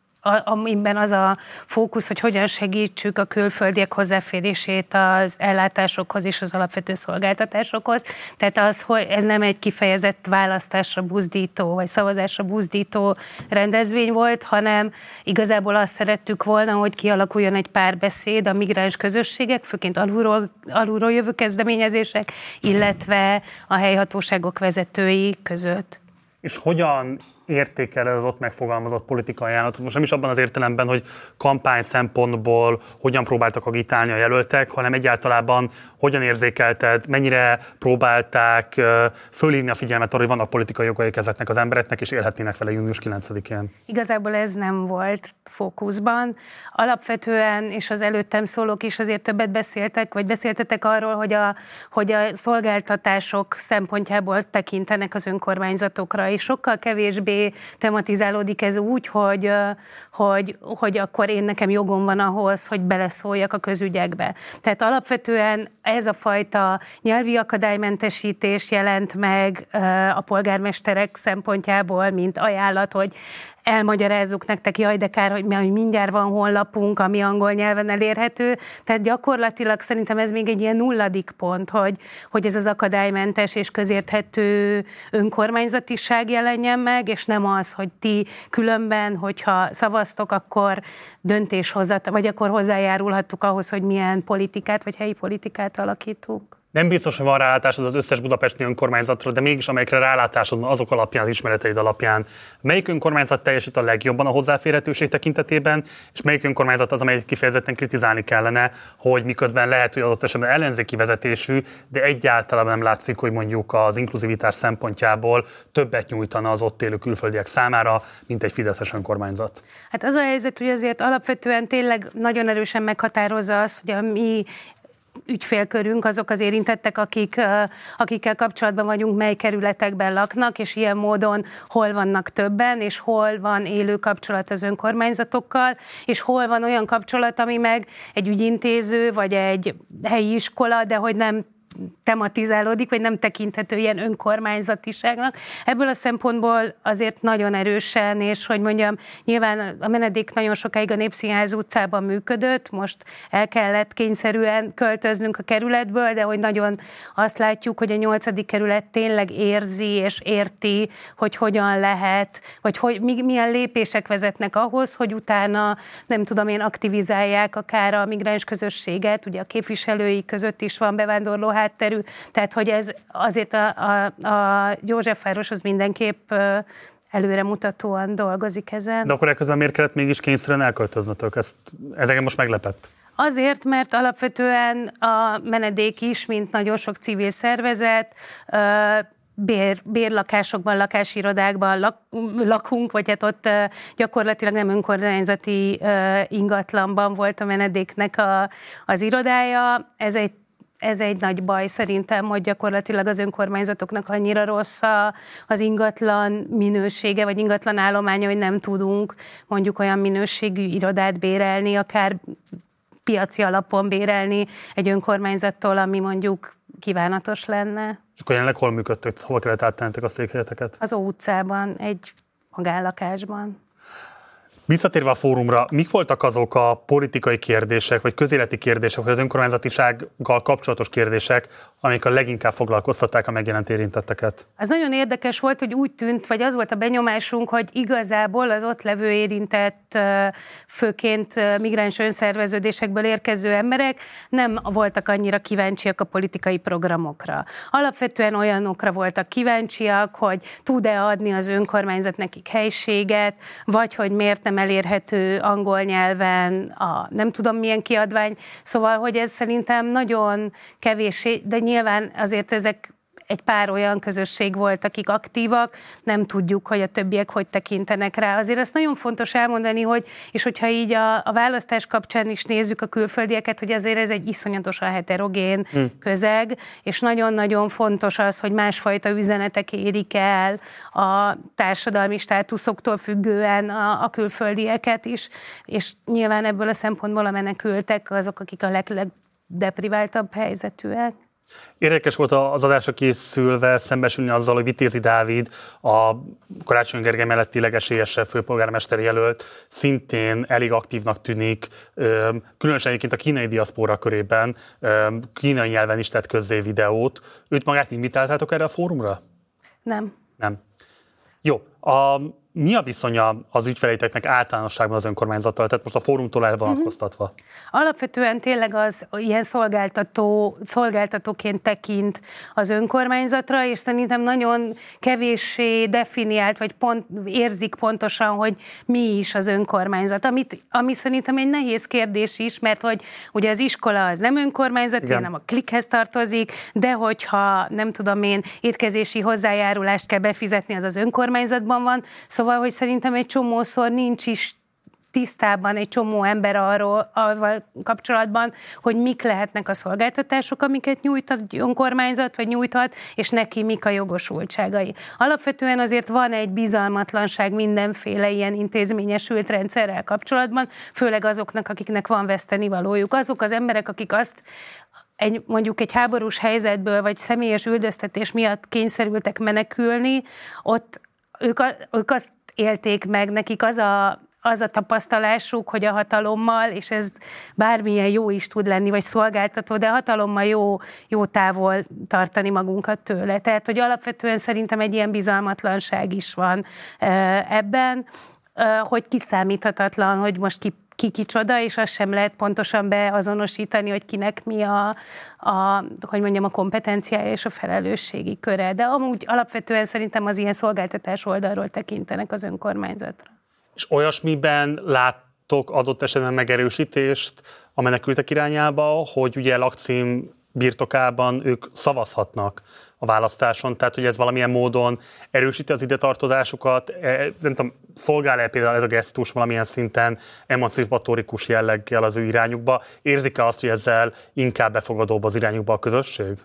amiben az a fókusz, hogy hogyan segítsük a külföldiek hozzáférését az ellátásokhoz és az alapvető szolgáltatásokhoz. Tehát az, hogy ez nem egy kifejezett választásra buzdító, vagy szavazásra buzdító rendezvény volt, hanem igazából azt szerettük volna, hogy kialakuljon egy párbeszéd a migráns közösségek, főként alulról, alulról jövő kezdeményezések, illetve a helyhatóságok vezetői között. És hogyan értékel az ott megfogalmazott politikai ajánlatot? Most nem is abban az értelemben, hogy kampány szempontból hogyan próbáltak agitálni a jelöltek, hanem egyáltalában hogyan érzékelted, mennyire próbálták fölhívni a figyelmet arra, hogy vannak politikai jogaik ezeknek az embereknek, és élhetnének vele június kilencedikén. Igazából ez nem volt fókuszban. Alapvetően, és az előttem szólók is azért többet beszéltek, vagy beszéltetek arról, hogy a, hogy a szolgáltatások szempontjából tekintenek az önkormányzatokra, és sokkal kevésbé tematizálódik ez úgy, hogy, hogy, hogy akkor én nekem jogom van ahhoz, hogy beleszóljak a közügyekbe. Tehát alapvetően ez a fajta nyelvi akadálymentesítés jelent meg a polgármesterek szempontjából, mint ajánlat, hogy elmagyarázzuk nektek, jaj, de kár, hogy mindjárt van honlapunk, ami angol nyelven elérhető. Tehát gyakorlatilag szerintem ez még egy ilyen nulladik pont, hogy, hogy ez az akadálymentes és közérthető önkormányzatiság jelenjen meg, és nem az, hogy ti különben, hogyha szavaztok, akkor döntéshozat, vagy akkor hozzájárulhattuk ahhoz, hogy milyen politikát, vagy helyi politikát alakítunk. Nem biztos, hogy van rálátásod az összes budapesti önkormányzatra, de mégis amelyekre rálátásod van azok alapján, az ismereteid alapján. Melyik önkormányzat teljesít a legjobban a hozzáférhetőség tekintetében, és melyik önkormányzat az, amelyet kifejezetten kritizálni kellene, hogy miközben lehet, hogy adott esetben ellenzéki vezetésű, de egyáltalán nem látszik, hogy mondjuk az inkluzivitás szempontjából többet nyújtana az ott élő külföldiek számára, mint egy fideszes önkormányzat. Hát az a helyzet, hogy azért alapvetően tényleg nagyon erősen meghatározza az, hogy a mi ügyfélkörünk, azok az érintettek, akik, akikkel kapcsolatban vagyunk, mely kerületekben laknak, és ilyen módon hol vannak többen, és hol van élő kapcsolat az önkormányzatokkal, és hol van olyan kapcsolat, ami meg egy ügyintéző, vagy egy helyi iskola, de hogy nem tematizálódik, vagy nem tekinthető ilyen önkormányzatiságnak. Ebből a szempontból azért nagyon erősen, és hogy mondjam, nyilván a menedék nagyon sokáig a Népszínház utcában működött, most el kellett kényszerűen költöznünk a kerületből, de hogy nagyon azt látjuk, hogy a nyolcadik kerület tényleg érzi és érti, hogy hogyan lehet, vagy hogy milyen lépések vezetnek ahhoz, hogy utána, nem tudom én, aktivizálják akár a migráns közösséget, ugye a képviselői között is van bevándorló hátterű, tehát hogy ez azért a, a, a Józsefváros az mindenképp előremutatóan dolgozik ezen. De akkor ekközben miért kellett mégis kényszerűen elköltöznötök? Ez, ez engem most meglepett. Azért, mert alapvetően a menedék is, mint nagyon sok civil szervezet, Bér, bérlakásokban, lakásirodákban lak, lakunk, vagy hát ott uh, gyakorlatilag nem önkormányzati uh, ingatlanban volt a menedéknek a, az irodája. Ez egy Ez egy nagy baj szerintem, hogy gyakorlatilag az önkormányzatoknak annyira rossz a, az ingatlan minősége, vagy ingatlan állománya, hogy nem tudunk mondjuk olyan minőségű irodát bérelni, akár piaci alapon bérelni egy önkormányzattól, ami mondjuk kívánatos lenne. És akkor jelenleg hol működtök? Hol kellett áttennetek a székhelyeteket? Az Ó utcában, egy magánlakásban. Visszatérve a fórumra, mik voltak azok a politikai kérdések, vagy közéleti kérdések, vagy az önkormányzatisággal kapcsolatos kérdések, amik a leginkább foglalkoztatták a megjelent érintetteket? Az nagyon érdekes volt, hogy úgy tűnt, vagy az volt a benyomásunk, hogy igazából az ott levő érintett, főként migráns önszerveződésekből érkező emberek nem voltak annyira kíváncsiak a politikai programokra. Alapvetően olyanokra voltak kíváncsiak, hogy tud-e adni az önkormányzat nekik helységet, vagy hogy miért nem elérhető angol nyelven a nem tudom milyen kiadvány. Szóval, hogy ez szerintem nagyon kevés, de nyilván azért ezek egy pár olyan közösség volt, akik aktívak, nem tudjuk, hogy a többiek hogy tekintenek rá. Azért azt nagyon fontos elmondani, hogy, és hogyha így a, a választás kapcsán is nézzük a külföldieket, hogy azért ez egy iszonyatosan heterogén hmm. közeg, és nagyon-nagyon fontos az, hogy másfajta üzenetek érik el a társadalmi státuszoktól függően a, a külföldieket is, és nyilván ebből a szempontból a menekültek azok, akik a legdepriváltabb helyzetűek. Érdekes volt az adásra készülve szembesülni azzal, hogy Vitézi Dávid, a Karácsony Gergely mellett ténylegesélyesebb főpolgármester jelölt, szintén elég aktívnak tűnik, különösen egyébként a kínai diaszpóra körében, kínai nyelven is tett közzé videót. Őt magát invitáltátok erre a fórumra? Nem. Nem. Jó. A, mi a viszonya az ügyfeleiteknek általánosságban az önkormányzattal, tehát most a fórumtól elvonatkoztatva? Uh-huh. Alapvetően tényleg az ilyen szolgáltató, szolgáltatóként tekint az önkormányzatra, és szerintem nagyon kevéssé definiált, vagy pont, érzik pontosan, hogy mi is az önkormányzat. Amit, ami szerintem egy nehéz kérdés is, mert hogy ugye az iskola az nem önkormányzati, hanem a klikhez tartozik, de hogyha nem tudom én, étkezési hozzájárulást kell befizetni, az az önkormányzatban van. Szóval, hogy szerintem egy csomószor nincs is tisztában egy csomó ember arról kapcsolatban, hogy mik lehetnek a szolgáltatások, amiket nyújt az önkormányzat, vagy nyújthat, és neki mik a jogosultságai. Alapvetően azért van egy bizalmatlanság mindenféle ilyen intézményesült rendszerrel kapcsolatban, főleg azoknak, akiknek van vesztenivalójuk. Azok az emberek, akik azt egy, mondjuk egy háborús helyzetből, vagy személyes üldöztetés miatt kényszerültek menekülni, ott Ők, a, ők azt élték meg, nekik az a, az a tapasztalásuk, hogy a hatalommal, és ez bármilyen jó is tud lenni, vagy szolgáltató, de a hatalommal jó, jó távol tartani magunkat tőle. Tehát, hogy alapvetően szerintem egy ilyen bizalmatlanság is van ebben, hogy kiszámíthatatlan, hogy most ki ki kicsoda, és azt sem lehet pontosan beazonosítani, hogy kinek mi a, a, hogy mondjam, a kompetenciája és a felelősségi köre. De amúgy alapvetően szerintem az ilyen szolgáltatás oldalról tekintenek az önkormányzatra. És olyasmiben láttok adott esetben megerősítést a menekültek irányába, hogy ugye lakcím birtokában ők szavazhatnak a választáson, tehát hogy ez valamilyen módon erősíti az ide tartozásukat, nem tudom, szolgál-e például ez a gesztus valamilyen szinten emancipatórikus jelleggel az ő irányukba? Érzik-e azt, hogy ezzel inkább befogadóbb az irányukba a közösség?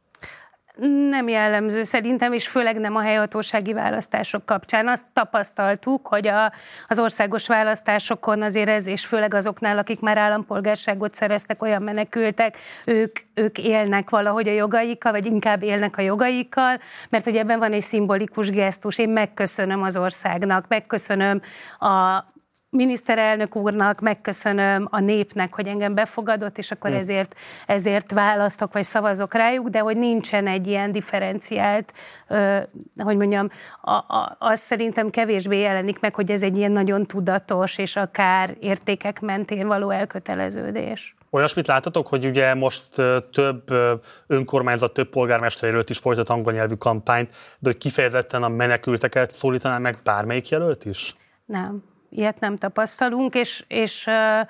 Nem jellemző szerintem, és főleg nem a helyhatósági választások kapcsán. Azt tapasztaltuk, hogy a, az országos választásokon azért ez, és főleg azoknál, akik már állampolgárságot szereztek, olyan menekültek, ők, ők élnek valahogy a jogaikkal, vagy inkább élnek a jogaikkal, mert hogy ebben van egy szimbolikus gesztus. Én megköszönöm az országnak, megköszönöm a miniszterelnök úrnak, megköszönöm a népnek, hogy engem befogadott, és akkor ezért, ezért választok, vagy szavazok rájuk, de hogy nincsen egy ilyen differenciált, ö, hogy mondjam, a, a, az szerintem kevésbé jelenik meg, hogy ez egy ilyen nagyon tudatos, és akár értékek mentén való elköteleződés. Olyasmit láttatok, hogy ugye most több önkormányzat, több polgármesterjelölt is folytat angol nyelvű kampányt, de hogy kifejezetten a menekülteket szólítaná meg bármelyik jelölt is? Nem. Ilyet nem tapasztalunk, és, és uh,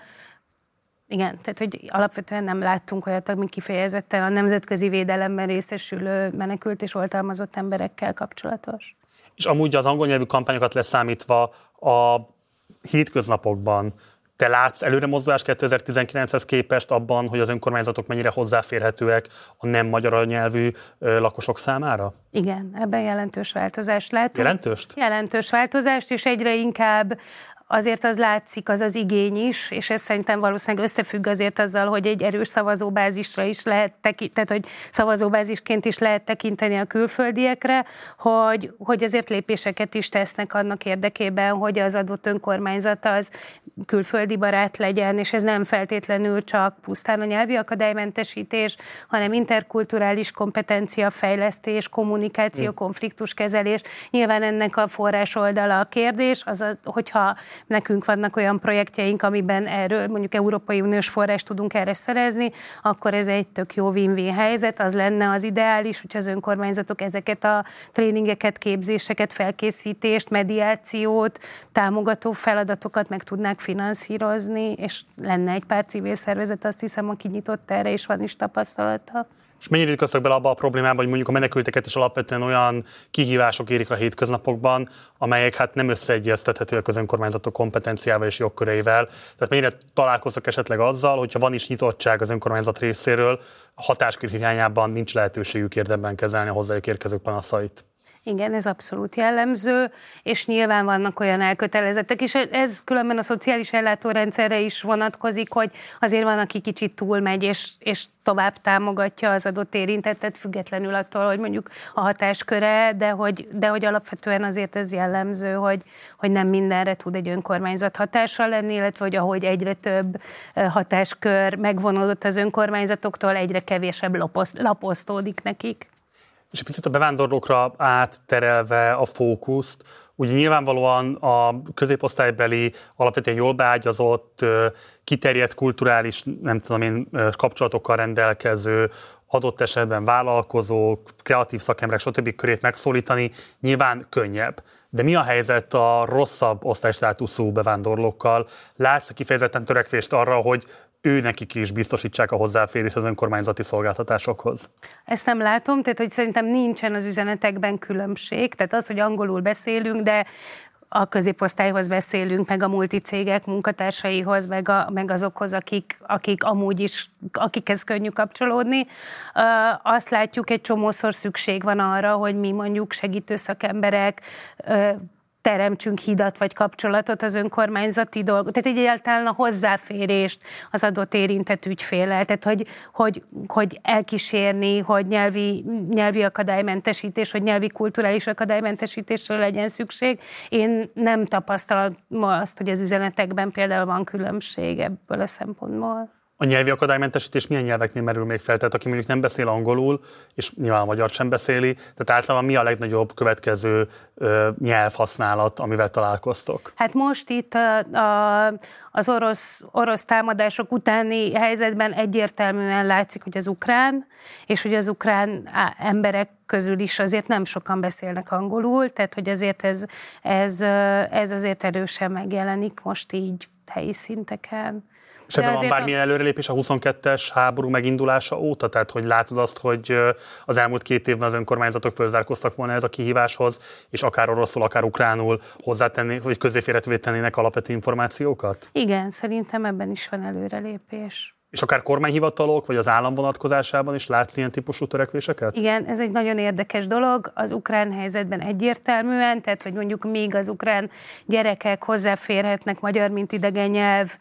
igen, tehát hogy alapvetően nem láttunk olyat, ami kifejezetten a nemzetközi védelemben részesülő menekült és oltalmazott emberekkel kapcsolatos. És amúgy az angol nyelvű kampányokat leszámítva a hétköznapokban te látsz előremozdulást kétezer-tizenkilenchez képest abban, hogy az önkormányzatok mennyire hozzáférhetőek a nem magyar nyelvű lakosok számára? Igen, ebben jelentős változást látunk. Jelentőst? Jelentős változást, és egyre inkább azért az látszik, az az igény is, és ez szerintem valószínűleg összefügg azért azzal, hogy egy erős szavazóbázisra is lehet tekinteni, tehát hogy szavazóbázisként is lehet tekinteni a külföldiekre, hogy, hogy azért lépéseket is tesznek annak érdekében, hogy az adott önkormányzat az külföldi barát legyen, és ez nem feltétlenül csak pusztán a nyelvi akadálymentesítés, hanem interkulturális kompetenciafejlesztés, kommunikáció, konfliktuskezelés. Nyilván ennek a forrás oldala a kérdés, azaz, hogyha nekünk vannak olyan projektjeink, amiben erről mondjuk Európai Uniós forrást tudunk erre szerezni, akkor ez egy tök jó win-win helyzet, az lenne az ideális, hogyha az önkormányzatok ezeket a tréningeket, képzéseket, felkészítést, mediációt, támogató feladatokat meg tudnák finanszírozni, és lenne egy pár civil szervezet, azt hiszem, aki nyitott erre, és van is tapasztalata. És mennyire ütköztök bele abba a problémába, hogy mondjuk a menekülteket is alapvetően olyan kihívások érik a hétköznapokban, amelyek hát nem összeegyeztethetőek az önkormányzatok kompetenciával és jogköreivel. Tehát mennyire találkoztok esetleg azzal, hogyha van is nyitottság az önkormányzat részéről, a hatáskör hiányában nincs lehetőségük érdemben kezelni a hozzájuk érkező panaszait? Igen, ez abszolút jellemző, és nyilván vannak olyan elkötelezettek, és ez különben a szociális ellátórendszerre is vonatkozik, hogy azért van, aki kicsit túlmegy, és, és tovább támogatja az adott érintettet, függetlenül attól, hogy mondjuk a hatásköre, de hogy, de hogy alapvetően azért ez jellemző, hogy, hogy nem mindenre tud egy önkormányzat hatással lenni, illetve hogy ahogy egyre több hatáskör megvonódott az önkormányzatoktól, egyre kevésebb lapozt, laposztódik nekik. És egy picit a bevándorlókra átterelve a fókuszt, ugye nyilvánvalóan a középosztálybeli, alapvetően jól beágyazott, kiterjedt kulturális, nem tudom én, kapcsolatokkal rendelkező, adott esetben vállalkozók, kreatív szakemberek, stb. Körét megszólítani nyilván könnyebb. De mi a helyzet a rosszabb osztálystátuszú bevándorlókkal? Látsz kifejezetten törekvést arra, hogy ő nekik is biztosítsák a hozzáférést az önkormányzati szolgáltatásokhoz? Ezt nem látom, tehát hogy szerintem nincsen az üzenetekben különbség. Tehát az, hogy angolul beszélünk, de a középosztályhoz beszélünk, meg a multicégek munkatársaihoz, meg, a, meg azokhoz, akik, akik amúgy is, akikhez könnyű kapcsolódni. Azt látjuk, egy csomószor szükség van arra, hogy mi mondjuk segítő szakemberek, teremtsünk hidat vagy kapcsolatot az önkormányzati dolgok, tehát egyáltalán a hozzáférést az adott érintett ügyféllel, tehát hogy, hogy, hogy elkísérni, hogy nyelvi, nyelvi akadálymentesítés, hogy nyelvi kulturális akadálymentesítésről legyen szükség. Én nem tapasztalom azt, hogy az üzenetekben például van különbség ebből a szempontból. A nyelvi akadálymentesítés milyen nyelveknél merül még fel? Tehát aki mondjuk nem beszél angolul, és nyilván a magyar sem beszéli, tehát általában mi a legnagyobb következő ö, nyelvhasználat, amivel találkoztok? Hát most itt a, a, az orosz, orosz támadások utáni helyzetben egyértelműen látszik, hogy az ukrán, és hogy az ukrán emberek közül is azért nem sokan beszélnek angolul, tehát hogy azért ez, ez, ez azért erősen megjelenik most így helyi szinteken. És ebben van bármilyen előrelépés a huszonkettes háború megindulása óta? Tehát, hogy látod azt, hogy az elmúlt két évben az önkormányzatok fölzárkóztak volna ez a kihíváshoz, és akár oroszul, akár ukránul hozzátenni, hogy közéférhetővé tennének alapvető információkat? Igen, szerintem ebben is van előrelépés. És akár kormányhivatalok, vagy az állam vonatkozásában is látsz ilyen típusú törekvéseket? Igen, ez egy nagyon érdekes dolog. Az ukrán helyzetben egyértelműen, tehát hogy mondjuk még az ukrán gyerekek hozzáférhetnek magyar, mint idegen nyelv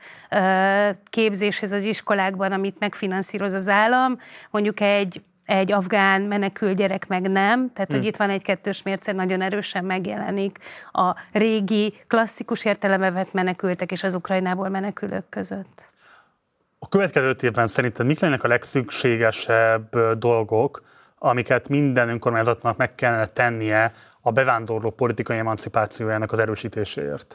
képzéshez az iskolákban, amit megfinanszíroz az állam. Mondjuk egy egy afgán menekült gyerek meg nem, tehát hmm. hogy itt van egy kettős mérce, nagyon erősen megjelenik a régi, klasszikus értelembe vett menekültek és az Ukrajnából menekülők között. A következő évben szerinted mik lennek a legszükségesebb dolgok, amiket minden önkormányzatnak meg kellene tennie a bevándorló politikai emancipációjának az erősítéséért?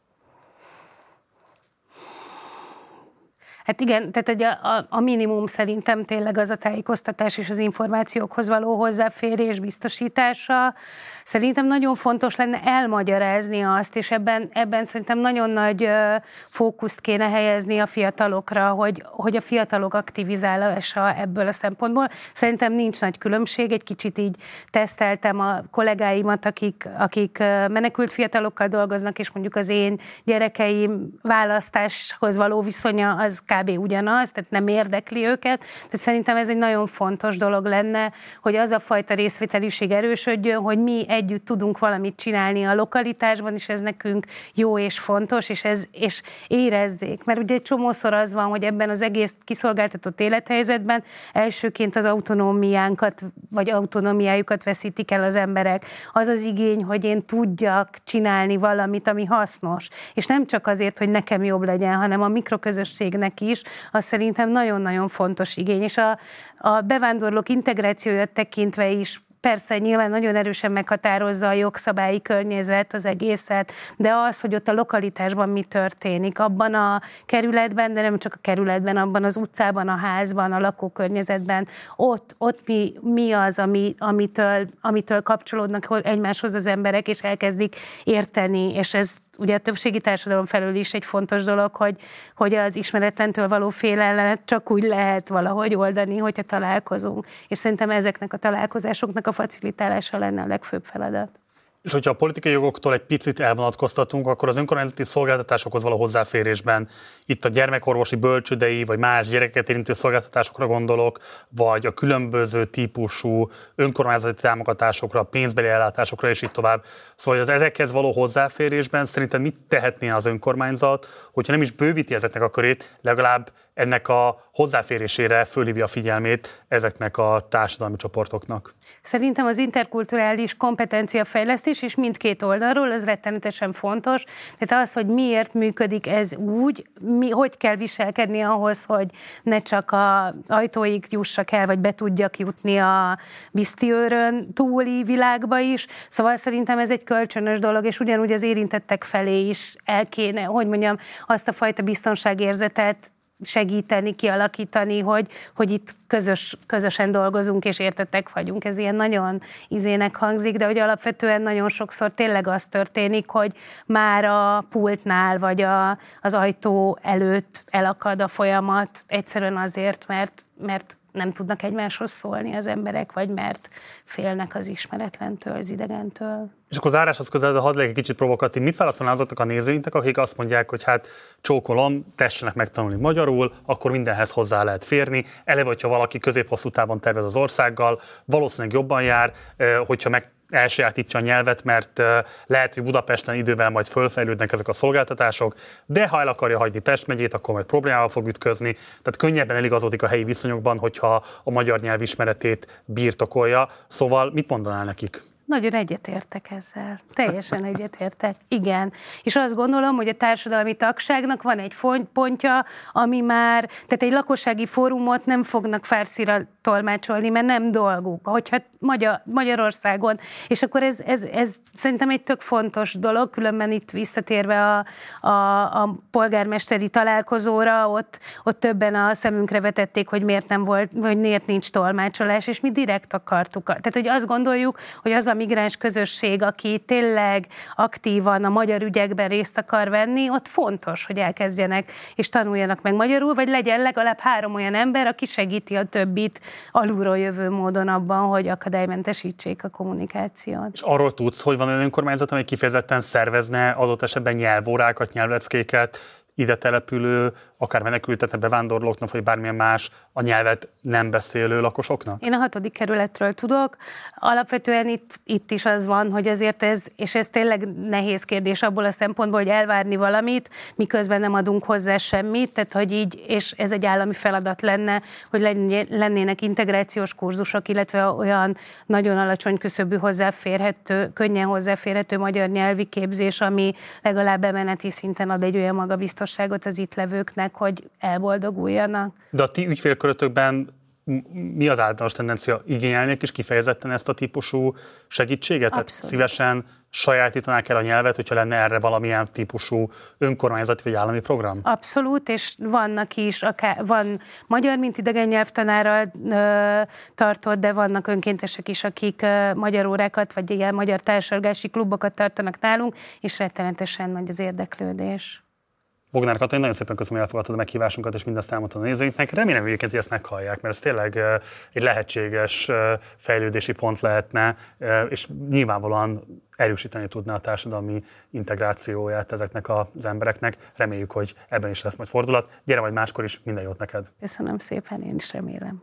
Hát igen, tehát a, a, a minimum szerintem tényleg az a tájékoztatás és az információkhoz való hozzáférés biztosítása. Szerintem nagyon fontos lenne elmagyarázni azt, és ebben, ebben szerintem nagyon nagy ö, fókuszt kéne helyezni a fiatalokra, hogy, hogy a fiatalok aktivizálása ebből a szempontból. Szerintem nincs nagy különbség, egy kicsit így teszteltem a kollégáimat, akik, akik menekült fiatalokkal dolgoznak, és mondjuk az én gyerekeim választáshoz való viszonya az kb. Ugyanaz, tehát nem érdekli őket. Tehát szerintem ez egy nagyon fontos dolog lenne, hogy az a fajta részvételiség erősödjön, hogy mi együtt tudunk valamit csinálni a lokalitásban, és ez nekünk jó és fontos, és, ez, és érezzék. Mert ugye egy csomószor az van, hogy ebben az egész kiszolgáltatott élethelyzetben elsőként az autonómiánkat, vagy autonómiájukat veszítik el az emberek. Az az igény, hogy én tudjak csinálni valamit, ami hasznos. És nem csak azért, hogy nekem jobb legyen, hanem a mikroközösségnek is, az szerintem nagyon-nagyon fontos igény. És a, a bevándorlók integrációját tekintve is persze nyilván nagyon erősen meghatározza a jogszabályi környezet az egészet, de az, hogy ott a lokalitásban mi történik, abban a kerületben, de nem csak a kerületben, abban az utcában, a házban, a lakókörnyezetben, ott, ott mi, mi az, ami, amitől, amitől kapcsolódnak egymáshoz az emberek, és elkezdik érteni, és ez ugye a többségi társadalom felől is egy fontos dolog, hogy, hogy az ismeretlentől való félelmet csak úgy lehet valahogy oldani, hogyha találkozunk. És szerintem ezeknek a találkozásoknak a facilitálása lenne a legfőbb feladat. És hogyha a politikai jogoktól egy picit elvonatkoztatunk, akkor az önkormányzati szolgáltatásokhoz való hozzáférésben, itt a gyermekorvosi, bölcsődei, vagy más gyerekeket érintő szolgáltatásokra gondolok, vagy a különböző típusú önkormányzati támogatásokra, pénzbeli ellátásokra, és így tovább. Szóval az ezekhez való hozzáférésben szerinted mit tehetné az önkormányzat, hogyha nem is bővíti ezeknek a körét, legalább ennek a hozzáférésére fölhívja a figyelmét ezeknek a társadalmi csoportoknak? Szerintem az interkulturális kompetenciafejlesztés és mindkét oldalról, ez rettenetesen fontos. Tehát az, hogy miért működik ez úgy, mi, hogy kell viselkedni ahhoz, hogy ne csak az ajtóig jussak el, vagy be tudjak jutni a Visztiőrön túli világba is. Szóval szerintem ez egy kölcsönös dolog, és ugyanúgy az érintettek felé is el kéne, hogy mondjam, azt a fajta biztonságérzetet segíteni, kialakítani, hogy, hogy itt közös, közösen dolgozunk és értettek vagyunk. Ez ilyen nagyon izének hangzik, de hogy alapvetően nagyon sokszor tényleg az történik, hogy már a pultnál vagy a, az ajtó előtt elakad a folyamat, egyszerűen azért, mert, mert nem tudnak egymáshoz szólni az emberek, vagy mert félnek az ismeretlentől, az idegentől. És akkor záráshoz közel, de hadd legyek egy kicsit provokatív. Mit válaszolná azoknak a nézőinknek, akik azt mondják, hogy hát csókolom, tessenek megtanulni magyarul, akkor mindenhez hozzá lehet férni. Eleve, hogyha valaki közép-hosszú távon tervez az országgal, valószínűleg jobban jár, hogyha meg elsajátítja a nyelvet, mert lehet, hogy Budapesten idővel majd fölfejlődnek ezek a szolgáltatások, de ha el akarja hagyni Pest megyét, akkor majd problémával fog ütközni. Tehát könnyebben eligazodik a helyi viszonyokban, hogyha a magyar nyelv ismeretét birtokolja. Szóval mit mondanál nekik? Nagyon egyetértek ezzel. Teljesen egyetértek. Igen. És azt gondolom, hogy a társadalmi tagságnak van egy pontja, ami már, tehát egy lakossági fórumot nem fognak fárszira tolmácsolni, mert nem dolguk, hogyha Magyar, Magyarországon. És akkor ez, ez, ez szerintem egy tök fontos dolog, különben itt visszatérve a, a, a polgármesteri találkozóra, ott, ott többen a szemünkre vetették, hogy miért nem volt, vagy miért nincs tolmácsolás, és mi direkt akartuk. Tehát, hogy azt gondoljuk, hogy az a migráns közösség, aki tényleg aktívan a magyar ügyekben részt akar venni, ott fontos, hogy elkezdjenek és tanuljanak meg magyarul, vagy legyen legalább három olyan ember, aki segíti a többit alulról jövő módon abban, hogy akadálymentesítsék a kommunikációt. És arról tudsz, hogy van olyan önkormányzat, amely kifejezetten szervezne adott esetben nyelvórákat, nyelvleckéket, ide települő, akár menekültetne bevándorlóknak, vagy bármilyen más a nyelvet nem beszélő lakosoknak? Én a hatodik kerületről tudok. Alapvetően itt, itt is az van, hogy azért ez, és ez tényleg nehéz kérdés abból a szempontból, hogy elvárni valamit, miközben nem adunk hozzá semmit, tehát hogy így, és ez egy állami feladat lenne, hogy lennének integrációs kurzusok, illetve olyan nagyon alacsony küszöbű hozzáférhető, könnyen hozzáférhető magyar nyelvi képzés, ami legalább bemeneti szinten ad egy olyan magabiztosságot az itt levőknek, hogy elboldoguljanak. De a ti ügyfélkörötökben mi az általános tendencia? Igényelnék is kifejezetten ezt a típusú segítséget? Tehát szívesen sajátítanák el a nyelvet, hogyha lenne erre valamilyen típusú önkormányzati vagy állami program? Abszolút, és vannak is, akár, van magyar, mint idegen nyelvtanárral ö, tartott, de vannak önkéntesek is, akik ö, magyar órákat, vagy ilyen magyar társalgási klubokat tartanak nálunk, és rettenetesen nagy az érdeklődés. Bognár Katalin, nagyon szépen köszönöm, hogy elfogadtad a meghívásunkat, és mindezt elmondtad a nézőinknek. Remélem egyébként, hogy ezt meghallják, mert ez tényleg egy lehetséges fejlődési pont lehetne, és nyilvánvalóan erősíteni tudná a társadalmi integrációját ezeknek az embereknek. Reméljük, hogy ebben is lesz majd fordulat. Gyere majd máskor is, minden jót neked! Köszönöm szépen, én is remélem.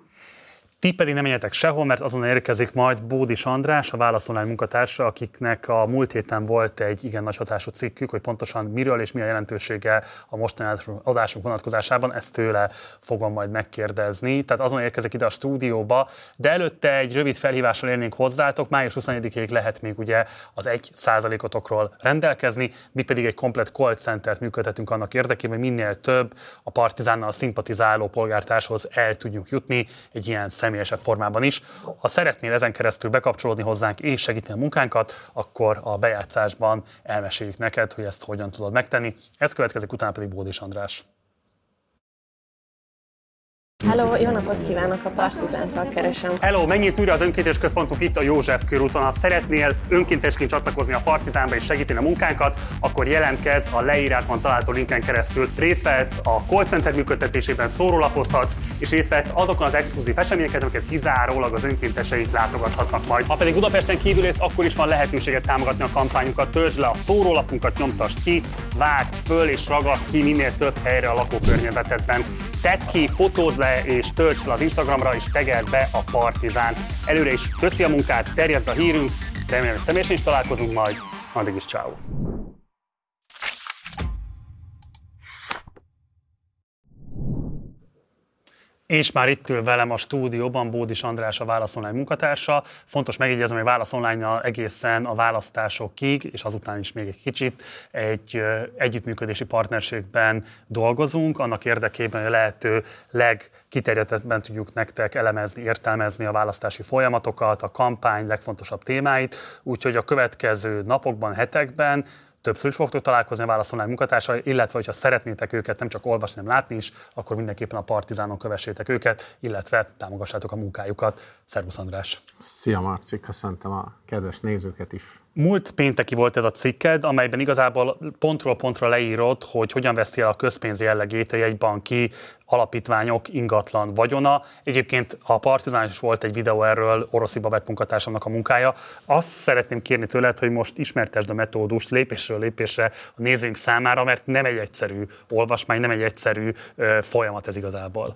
Ti pedig nem menjetek sehol, mert azonnal érkezik majd Bódis András, a Válasz Online munkatársa, akiknek a múlt héten volt egy igen nagy hatású cikkük, hogy pontosan miről és mi a jelentősége a mostani adásunk vonatkozásában, ezt tőle fogom majd megkérdezni. Tehát azonnal érkezik ide a stúdióba, de előtte egy rövid felhívással élnénk hozzátok. május huszonegyedikéig lehet még ugye az egy százalékotokról rendelkezni, mi pedig egy komplett call centert működtetünk annak érdekében, hogy minél több a Partizánnal szimpatizáló polgártárshoz el tudjuk jutni egy ilyen személyesebb formában is. Ha szeretnél ezen keresztül bekapcsolódni hozzánk és segíteni a munkánkat, akkor a bejátszásban elmeséljük neked, hogy ezt hogyan tudod megtenni. Ez következik, utána pedig Bódis András. Hello, jó napot kívánok, a Partizántól keresem. Hello, megnyílt újra az önkéntes központunk itt a József körúton. Ha szeretnél önkéntesként csatlakozni a Partizánba és segíteni a munkánkat, akkor jelentkezz a leírásban található linken keresztül. Részt vehetsz a call center működtetésében, szórólapozhatsz, és részt vehetsz azokon az exkluzív eseményeket, amiket kizárólag az önkénteseink látogathatnak majd. Ha pedig Budapesten kívül élsz, akkor is van lehetőséget támogatni a kampányunkat. Töltsd le a szórólapunkat, nyomtasd ki, vágd föl és ragaszd ki minél több helyre a lakókörnyezetedben. Tedd ki, fotózd le és töltsd le az Instagramra és tegeld be a Partizánt. Előre is köszi a munkát, terjeszd a hírünk, remélem, hogy személyesen is találkozunk majd. Addig is ciao. És már itt ül velem a stúdióban Bódis András, a Válasz Online munkatársa. Fontos megjegyeznem, hogy Válasz Online-nal egészen a választásokig, és azután is még egy kicsit egy együttműködési partnerségben dolgozunk, annak érdekében, hogy a lehető legkiterjedtebben tudjuk nektek elemezni, értelmezni a választási folyamatokat, a kampány legfontosabb témáit, úgyhogy a következő napokban, hetekben többször is fogtok találkozni a Válasz Online munkatársai, illetve hogyha szeretnétek őket nem csak olvasni, hanem látni is, akkor mindenképpen a Partizánon kövessétek őket, illetve támogassátok a munkájukat. Szervusz András! Szia Marci, köszöntöm a kedves nézőket is! Múlt pénteki volt ez a cikked, amelyben igazából pontról pontra leírod, hogy hogyan veszti el a közpénz jellegét a jegybanki alapítványok ingatlan vagyona. Egyébként a Partizán is volt egy videó erről, Oroszi Babett munkatársamnak a munkája. Azt szeretném kérni tőled, hogy most ismertesd a metódust lépésről lépésre a nézőink számára, mert nem egy egyszerű olvasmány, nem egy egyszerű ö, folyamat ez igazából.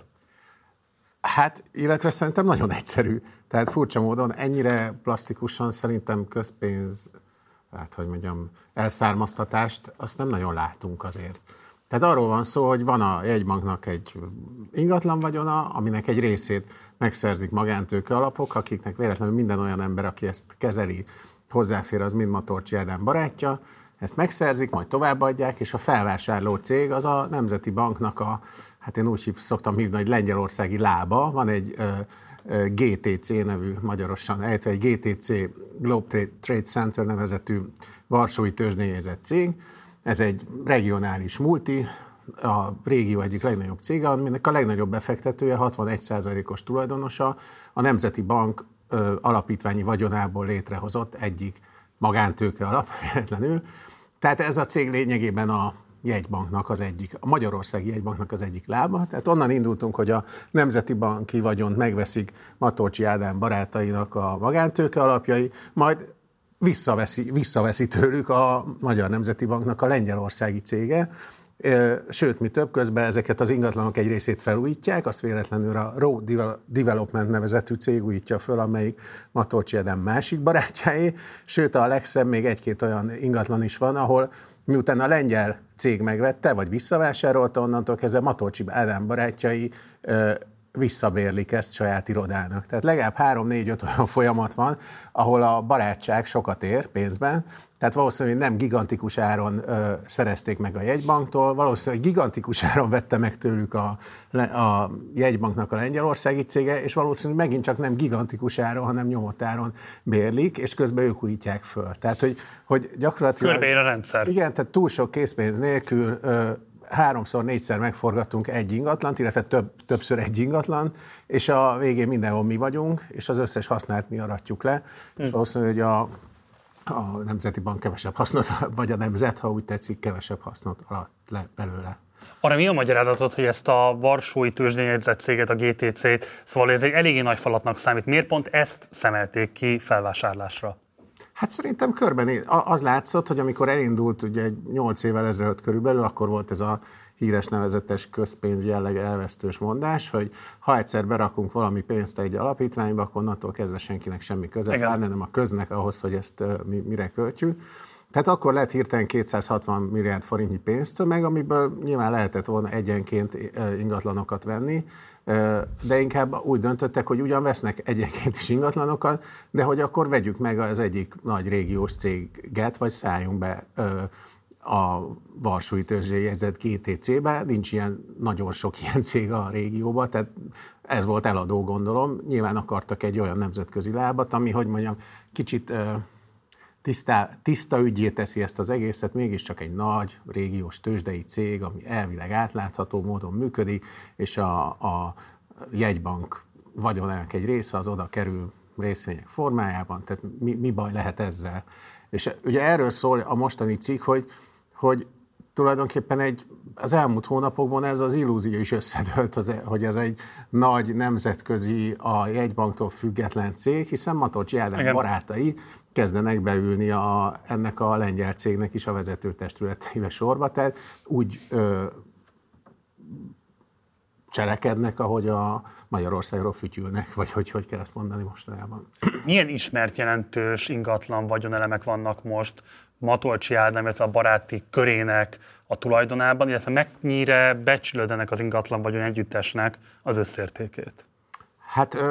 Hát, illetve szerintem nagyon egyszerű. Tehát furcsa módon ennyire plastikusan szerintem közpénz, hát hogy mondjam, elszármaztatást, azt nem nagyon látunk azért. Tehát arról van szó, hogy van a jegybanknak egy ingatlan vagyona, aminek egy részét megszerzik magántőke alapok, akiknek véletlenül minden olyan ember, aki ezt kezeli, hozzáfér, az mind Matorcsi Ádám barátja, ezt megszerzik, majd továbbadják, és a felvásárló cég az a Nemzeti Banknak a, hát én úgy hív, szoktam hívni, hogy lengyelországi lába, van egy ö, ö, gé té cé nevű, magyarosan ejtve egy gé té cé Globe Trade Center nevezetű varsói tőzsdén jegyzett cég. Ez egy regionális multi, a régió egyik legnagyobb cége, aminek a legnagyobb befektetője, hatvanegy százalékos tulajdonosa, a Nemzeti Bank ö, alapítványi vagyonából létrehozott egyik magántőke alap, véletlenül. Tehát ez a cég lényegében a jegybanknak az egyik, a Magyarországi Jegybanknak az egyik lába. Tehát onnan indultunk, hogy a Nemzeti Banki vagyont megveszik Matolcsy Ádám barátainak a magántőke alapjai, majd visszaveszi, visszaveszi tőlük a Magyar Nemzeti Banknak a lengyelországi cége. Sőt, mi több, közben ezeket az ingatlanok egy részét felújítják, azt véletlenül a Road Development nevezetű cég újítja föl, amelyik Matolcsy Ádám másik barátjáé. Sőt, a legszebb még egy-két olyan ingatlan is van, ahol miután a lengyel cég megvette, vagy visszavásárolta, onnantól kezdve Matolcsy Ádám barátjai ö, visszabérlik ezt saját irodának. Tehát legalább három-négy-öt olyan folyamat van, ahol a barátság sokat ér pénzben, tehát valószínűleg nem gigantikus áron ö, szerezték meg a jegybanktól, valószínűleg gigantikus áron vette meg tőlük a, a jegybanknak a lengyelországi cége, és valószínűleg megint csak nem gigantikus áron, hanem nyomott áron bérlik, és közben ők újítják föl. Tehát, hogy, hogy gyakorlatilag... Körbeér a rendszer. Igen, tehát túl sok készpénz nélkül ö, háromszor, négyszer megforgattunk egy ingatlant, illetve több, többször egy ingatlant, és a végén mindenhol mi vagyunk, és az összes hasznát mi aratjuk le, hm. és valószínűleg, hogy a a Nemzeti Bank kevesebb hasznot, vagy a Nemzet, ha úgy tetszik, kevesebb hasznot alatt le belőle. Arra mi a magyarázatod, hogy ezt a varsói tőzsdén jegyzett céget, a gé té cét, szóval ez egy eléggé nagy falatnak számít. Miért pont ezt szemelték ki felvásárlásra? Hát szerintem körben az látszott, hogy amikor elindult ugye egy nyolc évvel ezelőtt körülbelül, akkor volt ez a híres nevezetes közpénz jelleg elvesztős mondás, hogy ha egyszer berakunk valami pénzt egy alapítványba, akkor onnantól kezdve senkinek semmi köze, pláne nem a köznek ahhoz, hogy ezt mi, mire költjük. Tehát akkor lett hirtelen kétszázhatvan milliárd forintnyi pénztömeg, amiből nyilván lehetett volna egyenként ingatlanokat venni, de inkább úgy döntöttek, hogy ugyan vesznek egyenként is ingatlanokat, de hogy akkor vegyük meg az egyik nagy régiós céget, vagy szálljunk be a varsói tőzsdén jegyzett gé té cébe, nincs ilyen, nagyon sok ilyen cég a régióban, tehát ez volt eladó, gondolom. Nyilván akartak egy olyan nemzetközi lábat, ami, hogy mondjam, kicsit tisztá, tiszta ügyé teszi ezt az egészet, mégiscsak egy nagy régiós tőzsdei cég, ami elvileg átlátható módon működik, és a, a jegybank vagyonának egy része az oda kerül részvények formájában, tehát mi, mi baj lehet ezzel? És ugye erről szól a mostani cikk, hogy, hogy tulajdonképpen egy, az elmúlt hónapokban ez az illúzió is összedőlt, hogy ez egy nagy nemzetközi, a jegybanktól független cég, hiszen Matolcsy Ádám barátai kezdenek beülni a, ennek a lengyel cégnek is a vezetőtestületeibe sorba, tehát úgy ö, cselekednek, ahogy a Magyarországról fütyülnek, vagy hogy, hogy kell ezt mondani mostanában. Milyen ismert jelentős ingatlan vagyonelemek vannak most Matolcsy Ádám, illetve a baráti körének a tulajdonában, illetve mennyire becsülöd ennek az ingatlan vagyon együttesnek az összértékét? Hát ö,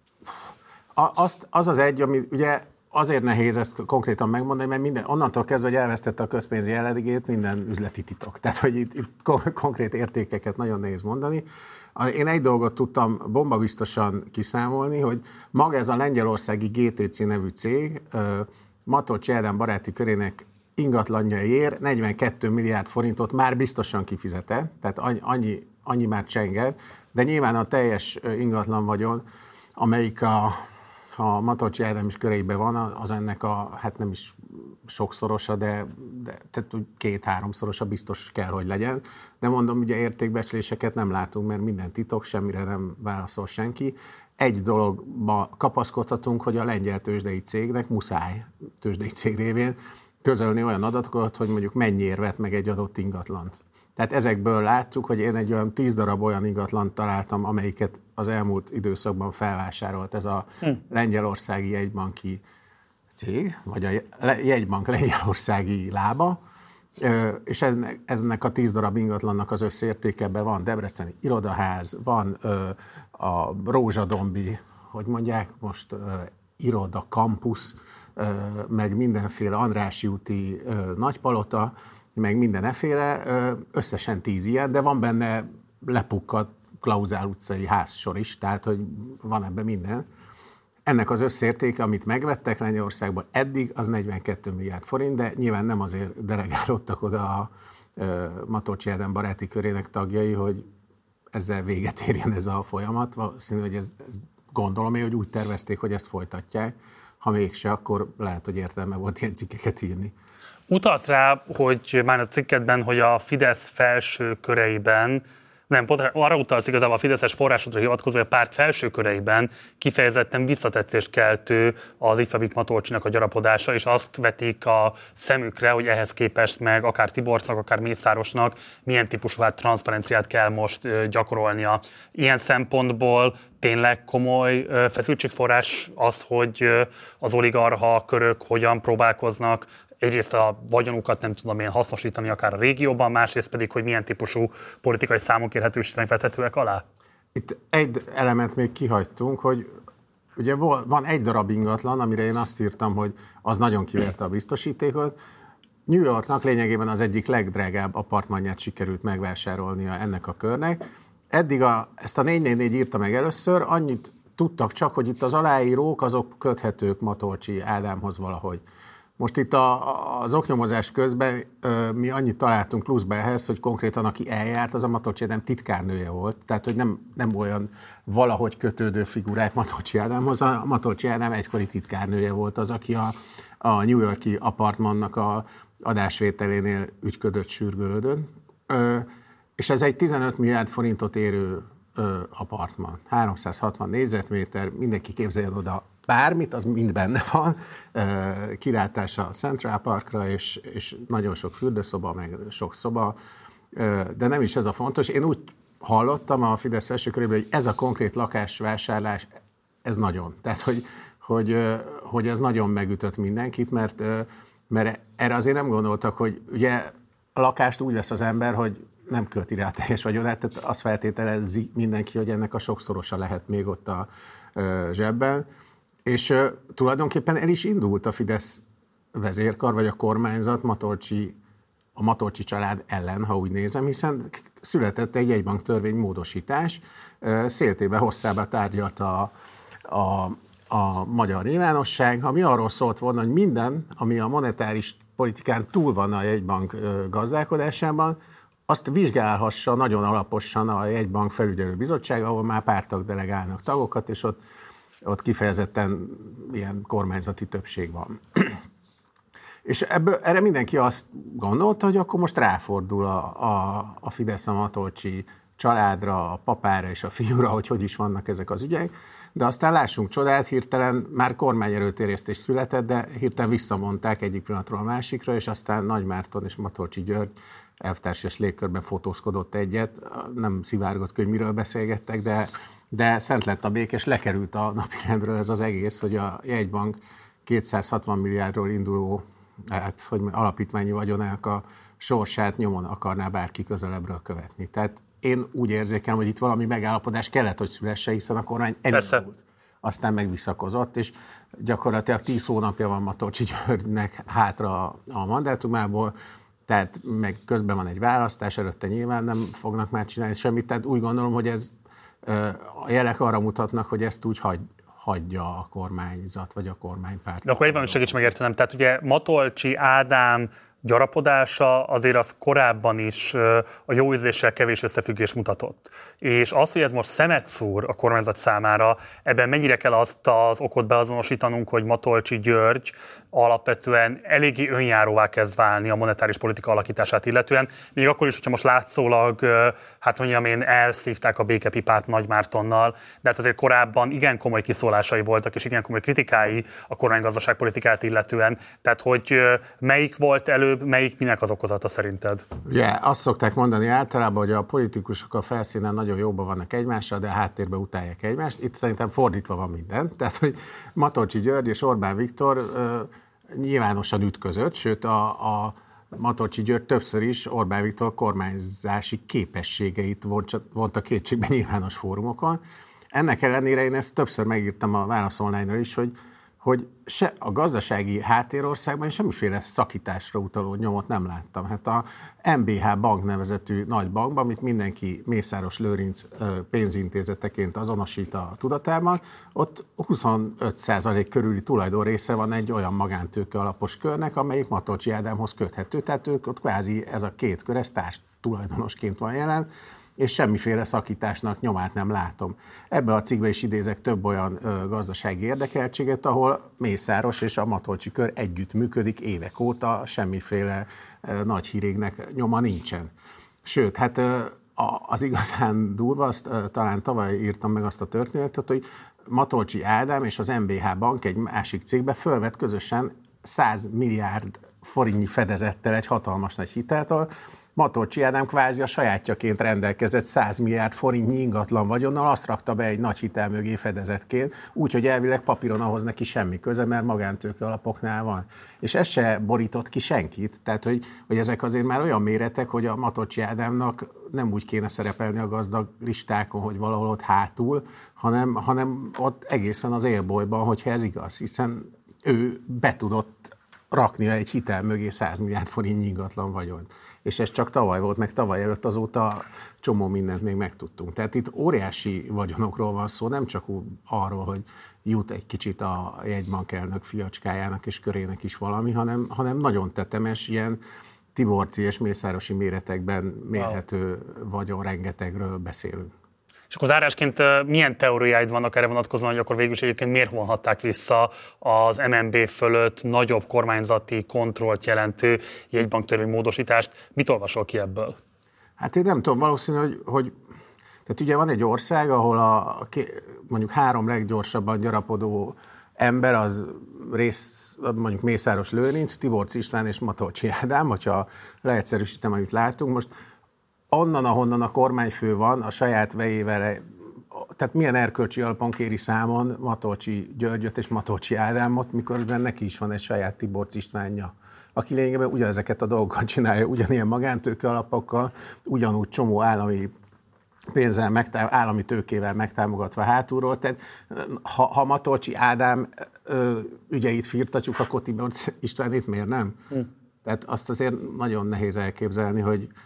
azt, az az egy, ami ugye azért nehéz ezt konkrétan megmondani, mert minden, onnantól kezdve, hogy elvesztette a közpénzi jellegét, minden üzleti titok. Tehát, hogy itt, itt konkrét értékeket nagyon nehéz mondani. Én egy dolgot tudtam bombabiztosan kiszámolni, hogy maga ez a lengyelországi gé té cé nevű cég Matolcsy Ádám baráti körének ingatlanjaiért negyvenkét milliárd forintot már biztosan kifizetett, tehát annyi, annyi már csenged, de nyilván a teljes ingatlan vagyon, amelyik a ha Matolcsy Ádám is köreiben van, az ennek a, hát nem is sokszorosa, de, de tehát két-háromszorosa biztos kell, hogy legyen. De mondom, ugye értékbecsléseket nem látunk, mert minden titok, semmire nem válaszol senki. Egy dologba kapaszkodhatunk, hogy a lengyel tőzsdei cégnek muszáj, tőzsdei cég révén közölni olyan adatokat, hogy mondjuk mennyiért vett meg egy adott ingatlant. Tehát ezekből látjuk, hogy én egy olyan tíz darab olyan ingatlant találtam, amelyiket az elmúlt időszakban felvásárolt ez a hm. lengyelországi jegybanki cég, vagy a jegybank lengyelországi lába, és ennek, ennek a tíz darab ingatlannak az összértékeben van Debreceni irodaház, van a rózsadombi, hogy mondják most, iroda, kampusz, meg mindenféle Andrássy úti nagypalota, meg mindenféle, összesen tíz ilyen, de van benne lepukkadt Klauzál utcai házsor is, tehát hogy van ebben minden. Ennek az összértéke, amit megvettek Lengyelországban eddig, az negyvenkét milliárd forint, de nyilván nem azért delegálódtak oda a Matolcsy Ádám baráti körének tagjai, hogy ezzel véget érjen ez a folyamat. Valószínű, hogy ez, ez gondolom én, hogy úgy tervezték, hogy ezt folytatják. Ha mégse, akkor lehet, hogy értelme volt ilyen cikkeket írni. Utalsz rá, hogy már a cikketben, hogy a Fidesz felső köreiben, nem, pont arra utalsz igazából a fideszes forrásokra hivatkozó, hogy a párt felső köreiben kifejezetten visszatetszést keltő az Ifjabik Matolcsinak a gyarapodása, és azt vetik a szemükre, hogy ehhez képest meg akár Tiborcnak, akár Mészárosnak milyen típusú hát transzparenciát kell most gyakorolnia. Ilyen szempontból tényleg komoly feszültségforrás az, hogy az oligarcha körök hogyan próbálkoznak egyrészt a vagyonukat nem tudom én hasznosítani akár a régióban, másrészt pedig, hogy milyen típusú politikai számok érhetőségnek vethetőek alá? Itt egy elemet még kihagytunk, hogy ugye van egy darab ingatlan, amire én azt írtam, hogy az nagyon kiverte a biztosítékot. New Yorknak lényegében az egyik legdrágább apartmanját sikerült megvásárolnia ennek a körnek. Eddig a, ezt a négy négy négy írta meg először, annyit tudtak csak, hogy itt az aláírók azok köthetők Matolcsy Ádámhoz valahogy. Most itt a, az oknyomozás közben ö, mi annyit találtunk pluszba ehhez, hogy konkrétan aki eljárt, az a Matolcsy Ádám titkárnője volt. Tehát, hogy nem, nem olyan valahogy kötődő figurák Matolcsy Ádámhoz. A Matolcsy Ádám egykori titkárnője volt az, aki a, a New York-i apartmannak a adásvételénél ügyködött, sürgölődött. Ö, és ez egy tizenöt milliárd forintot érő ö, apartman. háromszázhatvan négyzetméter, mindenki képzeljen oda bármit, az mind benne van, kilátása a Central Parkra, és, és nagyon sok fürdőszoba, meg sok szoba, de nem is ez a fontos. Én úgy hallottam a Fidesz első körében, hogy ez a konkrét lakásvásárlás, ez nagyon. Tehát, hogy, hogy, hogy ez nagyon megütött mindenkit, mert, mert erre azért nem gondoltak, hogy ugye a lakást úgy vesz az ember, hogy nem költi rá a teljes vagyonát, tehát azt feltételezi mindenki, hogy ennek a sokszorosa lehet még ott a zsebben. És uh, tulajdonképpen el is indult a Fidesz vezérkar, vagy a kormányzat Matolcsy, a Matolcsy család ellen, ha úgy nézem, hiszen született egy jegybank törvény módosítás, uh, széltébe hosszába tárgyalta a, a, a magyar nyilvánosság, ami arról szólt volna, hogy minden, ami a monetáris politikán túl van a jegybank uh, gazdálkodásában, azt vizsgálhassa nagyon alaposan a jegybank felügyelő bizottság, ahol már pártag delegálnak tagokat, és ott, ott kifejezetten ilyen kormányzati többség van. És ebből, erre mindenki azt gondolta, hogy akkor most ráfordul a, a, a Fidesz a Matolcsi családra, a papára és a fiúra, hogy hogy is vannak ezek az ügyek. De aztán lássunk csodát, hirtelen már kormányerőterjesztés született, de hirtelen visszamondták egyik pillanatról a másikra, és aztán Nagy Márton és Matolcsi György elvtársas légkörben fotózkodott egyet, nem szivárgott, hogy miről beszélgettek, de, de szent lett a békés, lekerült a napirendről ez az egész, hogy a jegybank kétszázhatvan milliárdról induló hát, hogy alapítványi vagyonának a sorsát nyomon akarná bárki közelebbről követni. Tehát én úgy érzékelem, hogy itt valami megállapodás kellett, hogy szülesse, hiszen a kormány elindult, aztán meg visszakozott, és gyakorlatilag tíz hónapja van Matolcsi Györgynek hátra a mandátumából, tehát meg közben van egy választás, előtte nyilván nem fognak már csinálni semmit, tehát úgy gondolom, hogy ez a jelek arra mutatnak, hogy ezt úgy hagy, hagyja a kormányzat, vagy a kormánypárt. De akkor egyben segíts megértenem, tehát ugye Matolcsi Ádám gyarapodása azért az korábban is a jó ízléssel kevés összefüggés mutatott. És az, hogy ez most szemet szúr a kormányzat számára, ebben mennyire kell azt az okot beazonosítanunk, hogy Matolcsi György alapvetően eléggé önjáróvá kezd válni a monetáris politika alakítását illetően, még akkor is, hogyha most látszólag, hát mondjam én, elszívták a békepipát Nagy Mártonnal, de hát azért korábban igen komoly kiszólásai voltak, és igen komoly kritikái a kormánygazdaságpolitikát illetően. Tehát, hogy melyik volt előbb, melyik minek az okozata szerinted? Ugye azt szokták mondani általában, hogy a politikusok a felszínen nagyon jóban vannak egymással, de a háttérben utálják egymást. Itt szerintem fordítva van minden. Tehát, hogy Matolcsi György és Orbán Viktor ö, nyilvánosan ütközött, sőt a, a Matolcsi György többször is Orbán Viktor kormányzási képességeit vonta kétségbe nyilvános fórumokon. Ennek ellenére én ezt többször megírtam a Válasz Online-ra is, hogy hogy se a gazdasági háttérországban semmiféle szakításra utaló nyomot nem láttam. Hát a em bé há Bank nevezetű nagy bankban, amit mindenki Mészáros Lőrinc pénzintézeteként azonosít a tudatában, ott huszonöt százalék körüli tulajdonrésze van egy olyan magántőke alapos körnek, amelyik Matolcsi Ádámhoz köthető. Tehát ők ott kvázi ez a két kör, ez társ tulajdonosként van jelen, és semmiféle szakításnak nyomát nem látom. Ebbe a cikkbe is idézek több olyan ö, gazdasági érdekeltséget, ahol Mészáros és a Matolcsi kör együtt működik évek óta, semmiféle ö, nagy hírégnek nyoma nincsen. Sőt, hát ö, a, az igazán durva, azt ö, talán tavaly írtam meg azt a történetet, hogy Matolcsi Ádám és az em bé há Bank egy másik cégbe fölvett közösen száz milliárd forintnyi fedezettel egy hatalmas nagy hiteltől. Matolcsi Ádám kvázi a sajátjaként rendelkezett száz milliárd forintnyi ingatlan vagyonnal, azt rakta be egy nagy hitel mögé fedezetként, úgyhogy elvileg papíron ahhoz neki semmi köze, mert magántőke alapoknál van. És ez se borított ki senkit, tehát hogy, hogy ezek azért már olyan méretek, hogy a Matolcsi Ádámnak nem úgy kéne szerepelni a gazdag listákon, hogy valahol ott hátul, hanem, hanem ott egészen az élbolyban, hogyha ez igaz, hiszen ő be tudott raknia egy hitel mögé száz milliárd forintnyi ingatlan vagyon. És ez csak tavaly volt, meg tavaly előtt, azóta csomó mindent még megtudtunk. Tehát itt óriási vagyonokról van szó, nem csak arról, hogy jut egy kicsit a jegybank elnök fiacskájának és körének is valami, hanem, hanem nagyon tetemes, ilyen tiborci és mészárosi méretekben mérhető vagyon rengetegről beszélünk. És akkor zárásként milyen teóriáid vannak erre vonatkozóan, hogy akkor végül is egyébként miért vonhatták vissza az em en bé fölött nagyobb kormányzati kontrollt jelentő jegybanktörvény módosítást? Mit olvasol ki ebből? Hát én nem tudom, valószínű, hogy, hogy tehát ugye van egy ország, ahol a, a mondjuk három leggyorsabban gyarapodó ember az rész, mondjuk Mészáros Lőrinc, Tiborcs István és Matolcsi Ádám, hogyha leegyszerűsítem, amit látunk. Most onnan, ahonnan a kormányfő van, a saját vejével, tehát milyen erkölcsi alapon kéri számon Matolcsi Györgyöt és Matolcsi Ádámot, miközben neki is van egy saját Tiborcs Istvánja, aki lényegében ugyanezeket a dolgokat csinálja, ugyanilyen magántőke alapokkal, ugyanúgy csomó állami pénzzel, megtá- állami tőkével megtámogatva hátulról. Tehát ha, ha Matolcsi Ádám ö, ügyeit firtatjuk, akkor Tiborcs Istvánét miért nem? Hm. Tehát azt azért nagyon nehéz elképzelni, hogy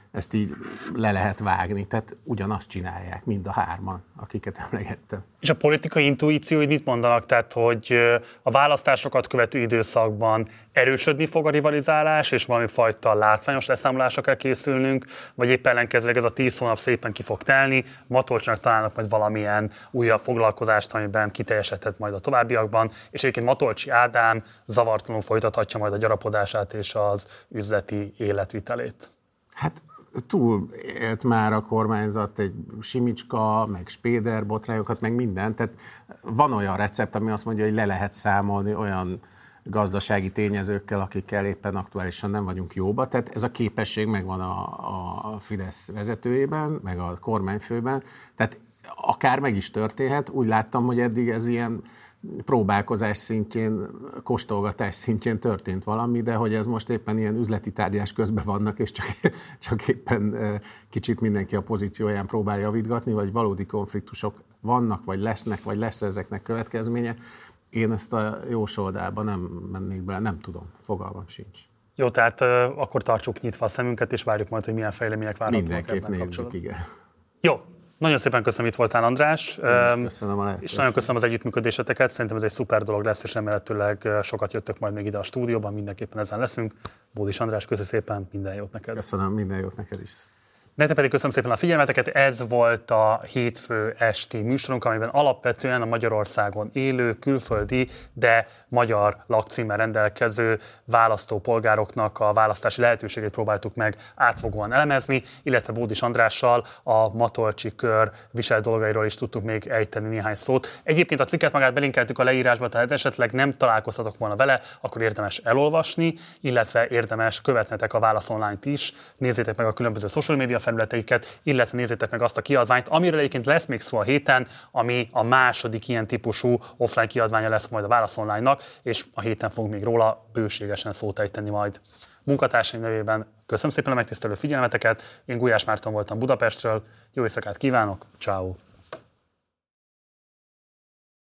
ezt így le lehet vágni. Tehát ugyanazt csinálják, mind a hárman, akiket emlegettem. És a politikai intuícióid mit mondanak? Tehát, hogy a választásokat követő időszakban erősödni fog a rivalizálás, és valami fajta látványos leszámolásra kell készülnünk, vagy épp ellenkezőleg ez a tíz hónap szépen ki fog telni, Matolcsinak találnak majd valamilyen újabb foglalkozást, amiben kiteljesedhet majd a továbbiakban, és egyébként Matolcsi Ádám zavartalanul folytathatja majd a gyarapodását és az üzleti életvitelét. Hát túl élt már a kormányzat egy Simicska, meg Spéder botrányokat, meg minden. Tehát van olyan recept, ami azt mondja, hogy le lehet számolni olyan gazdasági tényezőkkel, akikkel éppen aktuálisan nem vagyunk jóba. Tehát ez a képesség megvan a, a Fidesz vezetőjében, meg a kormányfőben. Tehát akár meg is történhet. Úgy láttam, hogy eddig ez ilyen próbálkozás szintjén, kóstolgatás szintjén történt valami, de hogy ez most éppen ilyen üzleti tárgyás közben vannak, és csak, csak éppen kicsit mindenki a pozícióján próbálja javítgatni, vagy valódi konfliktusok vannak, vagy lesznek, vagy lesz ezeknek következménye. Én ezt a jósoldálba nem mennék bele, nem tudom, fogalmam sincs. Jó, tehát uh, akkor tartsuk nyitva a szemünket, és várjuk majd, hogy milyen fejlemények várhatóak. Mindenképp nézzük, igen. Jó. Nagyon szépen köszönöm, itt voltál, András. Köszönöm a lehetőséget. És nagyon köszönöm az együttműködéseteket. Szerintem ez egy szuper dolog lesz, és remélhetőleg sokat jöttök majd még ide a stúdióban, mindenképpen ezen leszünk. Bódis András, köszönöm szépen, minden jót neked. Köszönöm, minden jót neked is. Nektek pedig köszönöm szépen a figyelmeteket, ez volt a hétfő esti műsorunk, amiben alapvetően a Magyarországon élő, külföldi, de magyar lakcímmel rendelkező választópolgároknak a választási lehetőségét próbáltuk meg átfogóan elemezni, illetve Bódis Andrással a Matolcsi kör viselt dolgairól is tudtuk még ejteni néhány szót. Egyébként a cikket magát belinkeltük a leírásba, tehát esetleg nem találkoztatok volna vele, akkor érdemes elolvasni, illetve érdemes követnetek a Válasz Online-t is, nézzétek meg a különböző social media felületeiket, illetve nézzétek meg azt a kiadványt, amiről egyébként lesz még szó a héten, ami a második ilyen típusú offline kiadványa lesz majd a Válasz Online-nak, és a héten fogunk még róla bőségesen szót ejteni majd. Munkatársaim nevében köszönöm szépen a megtisztelő figyelmeteket, én Gulyás Márton voltam Budapestről, jó éjszakát kívánok, ciao.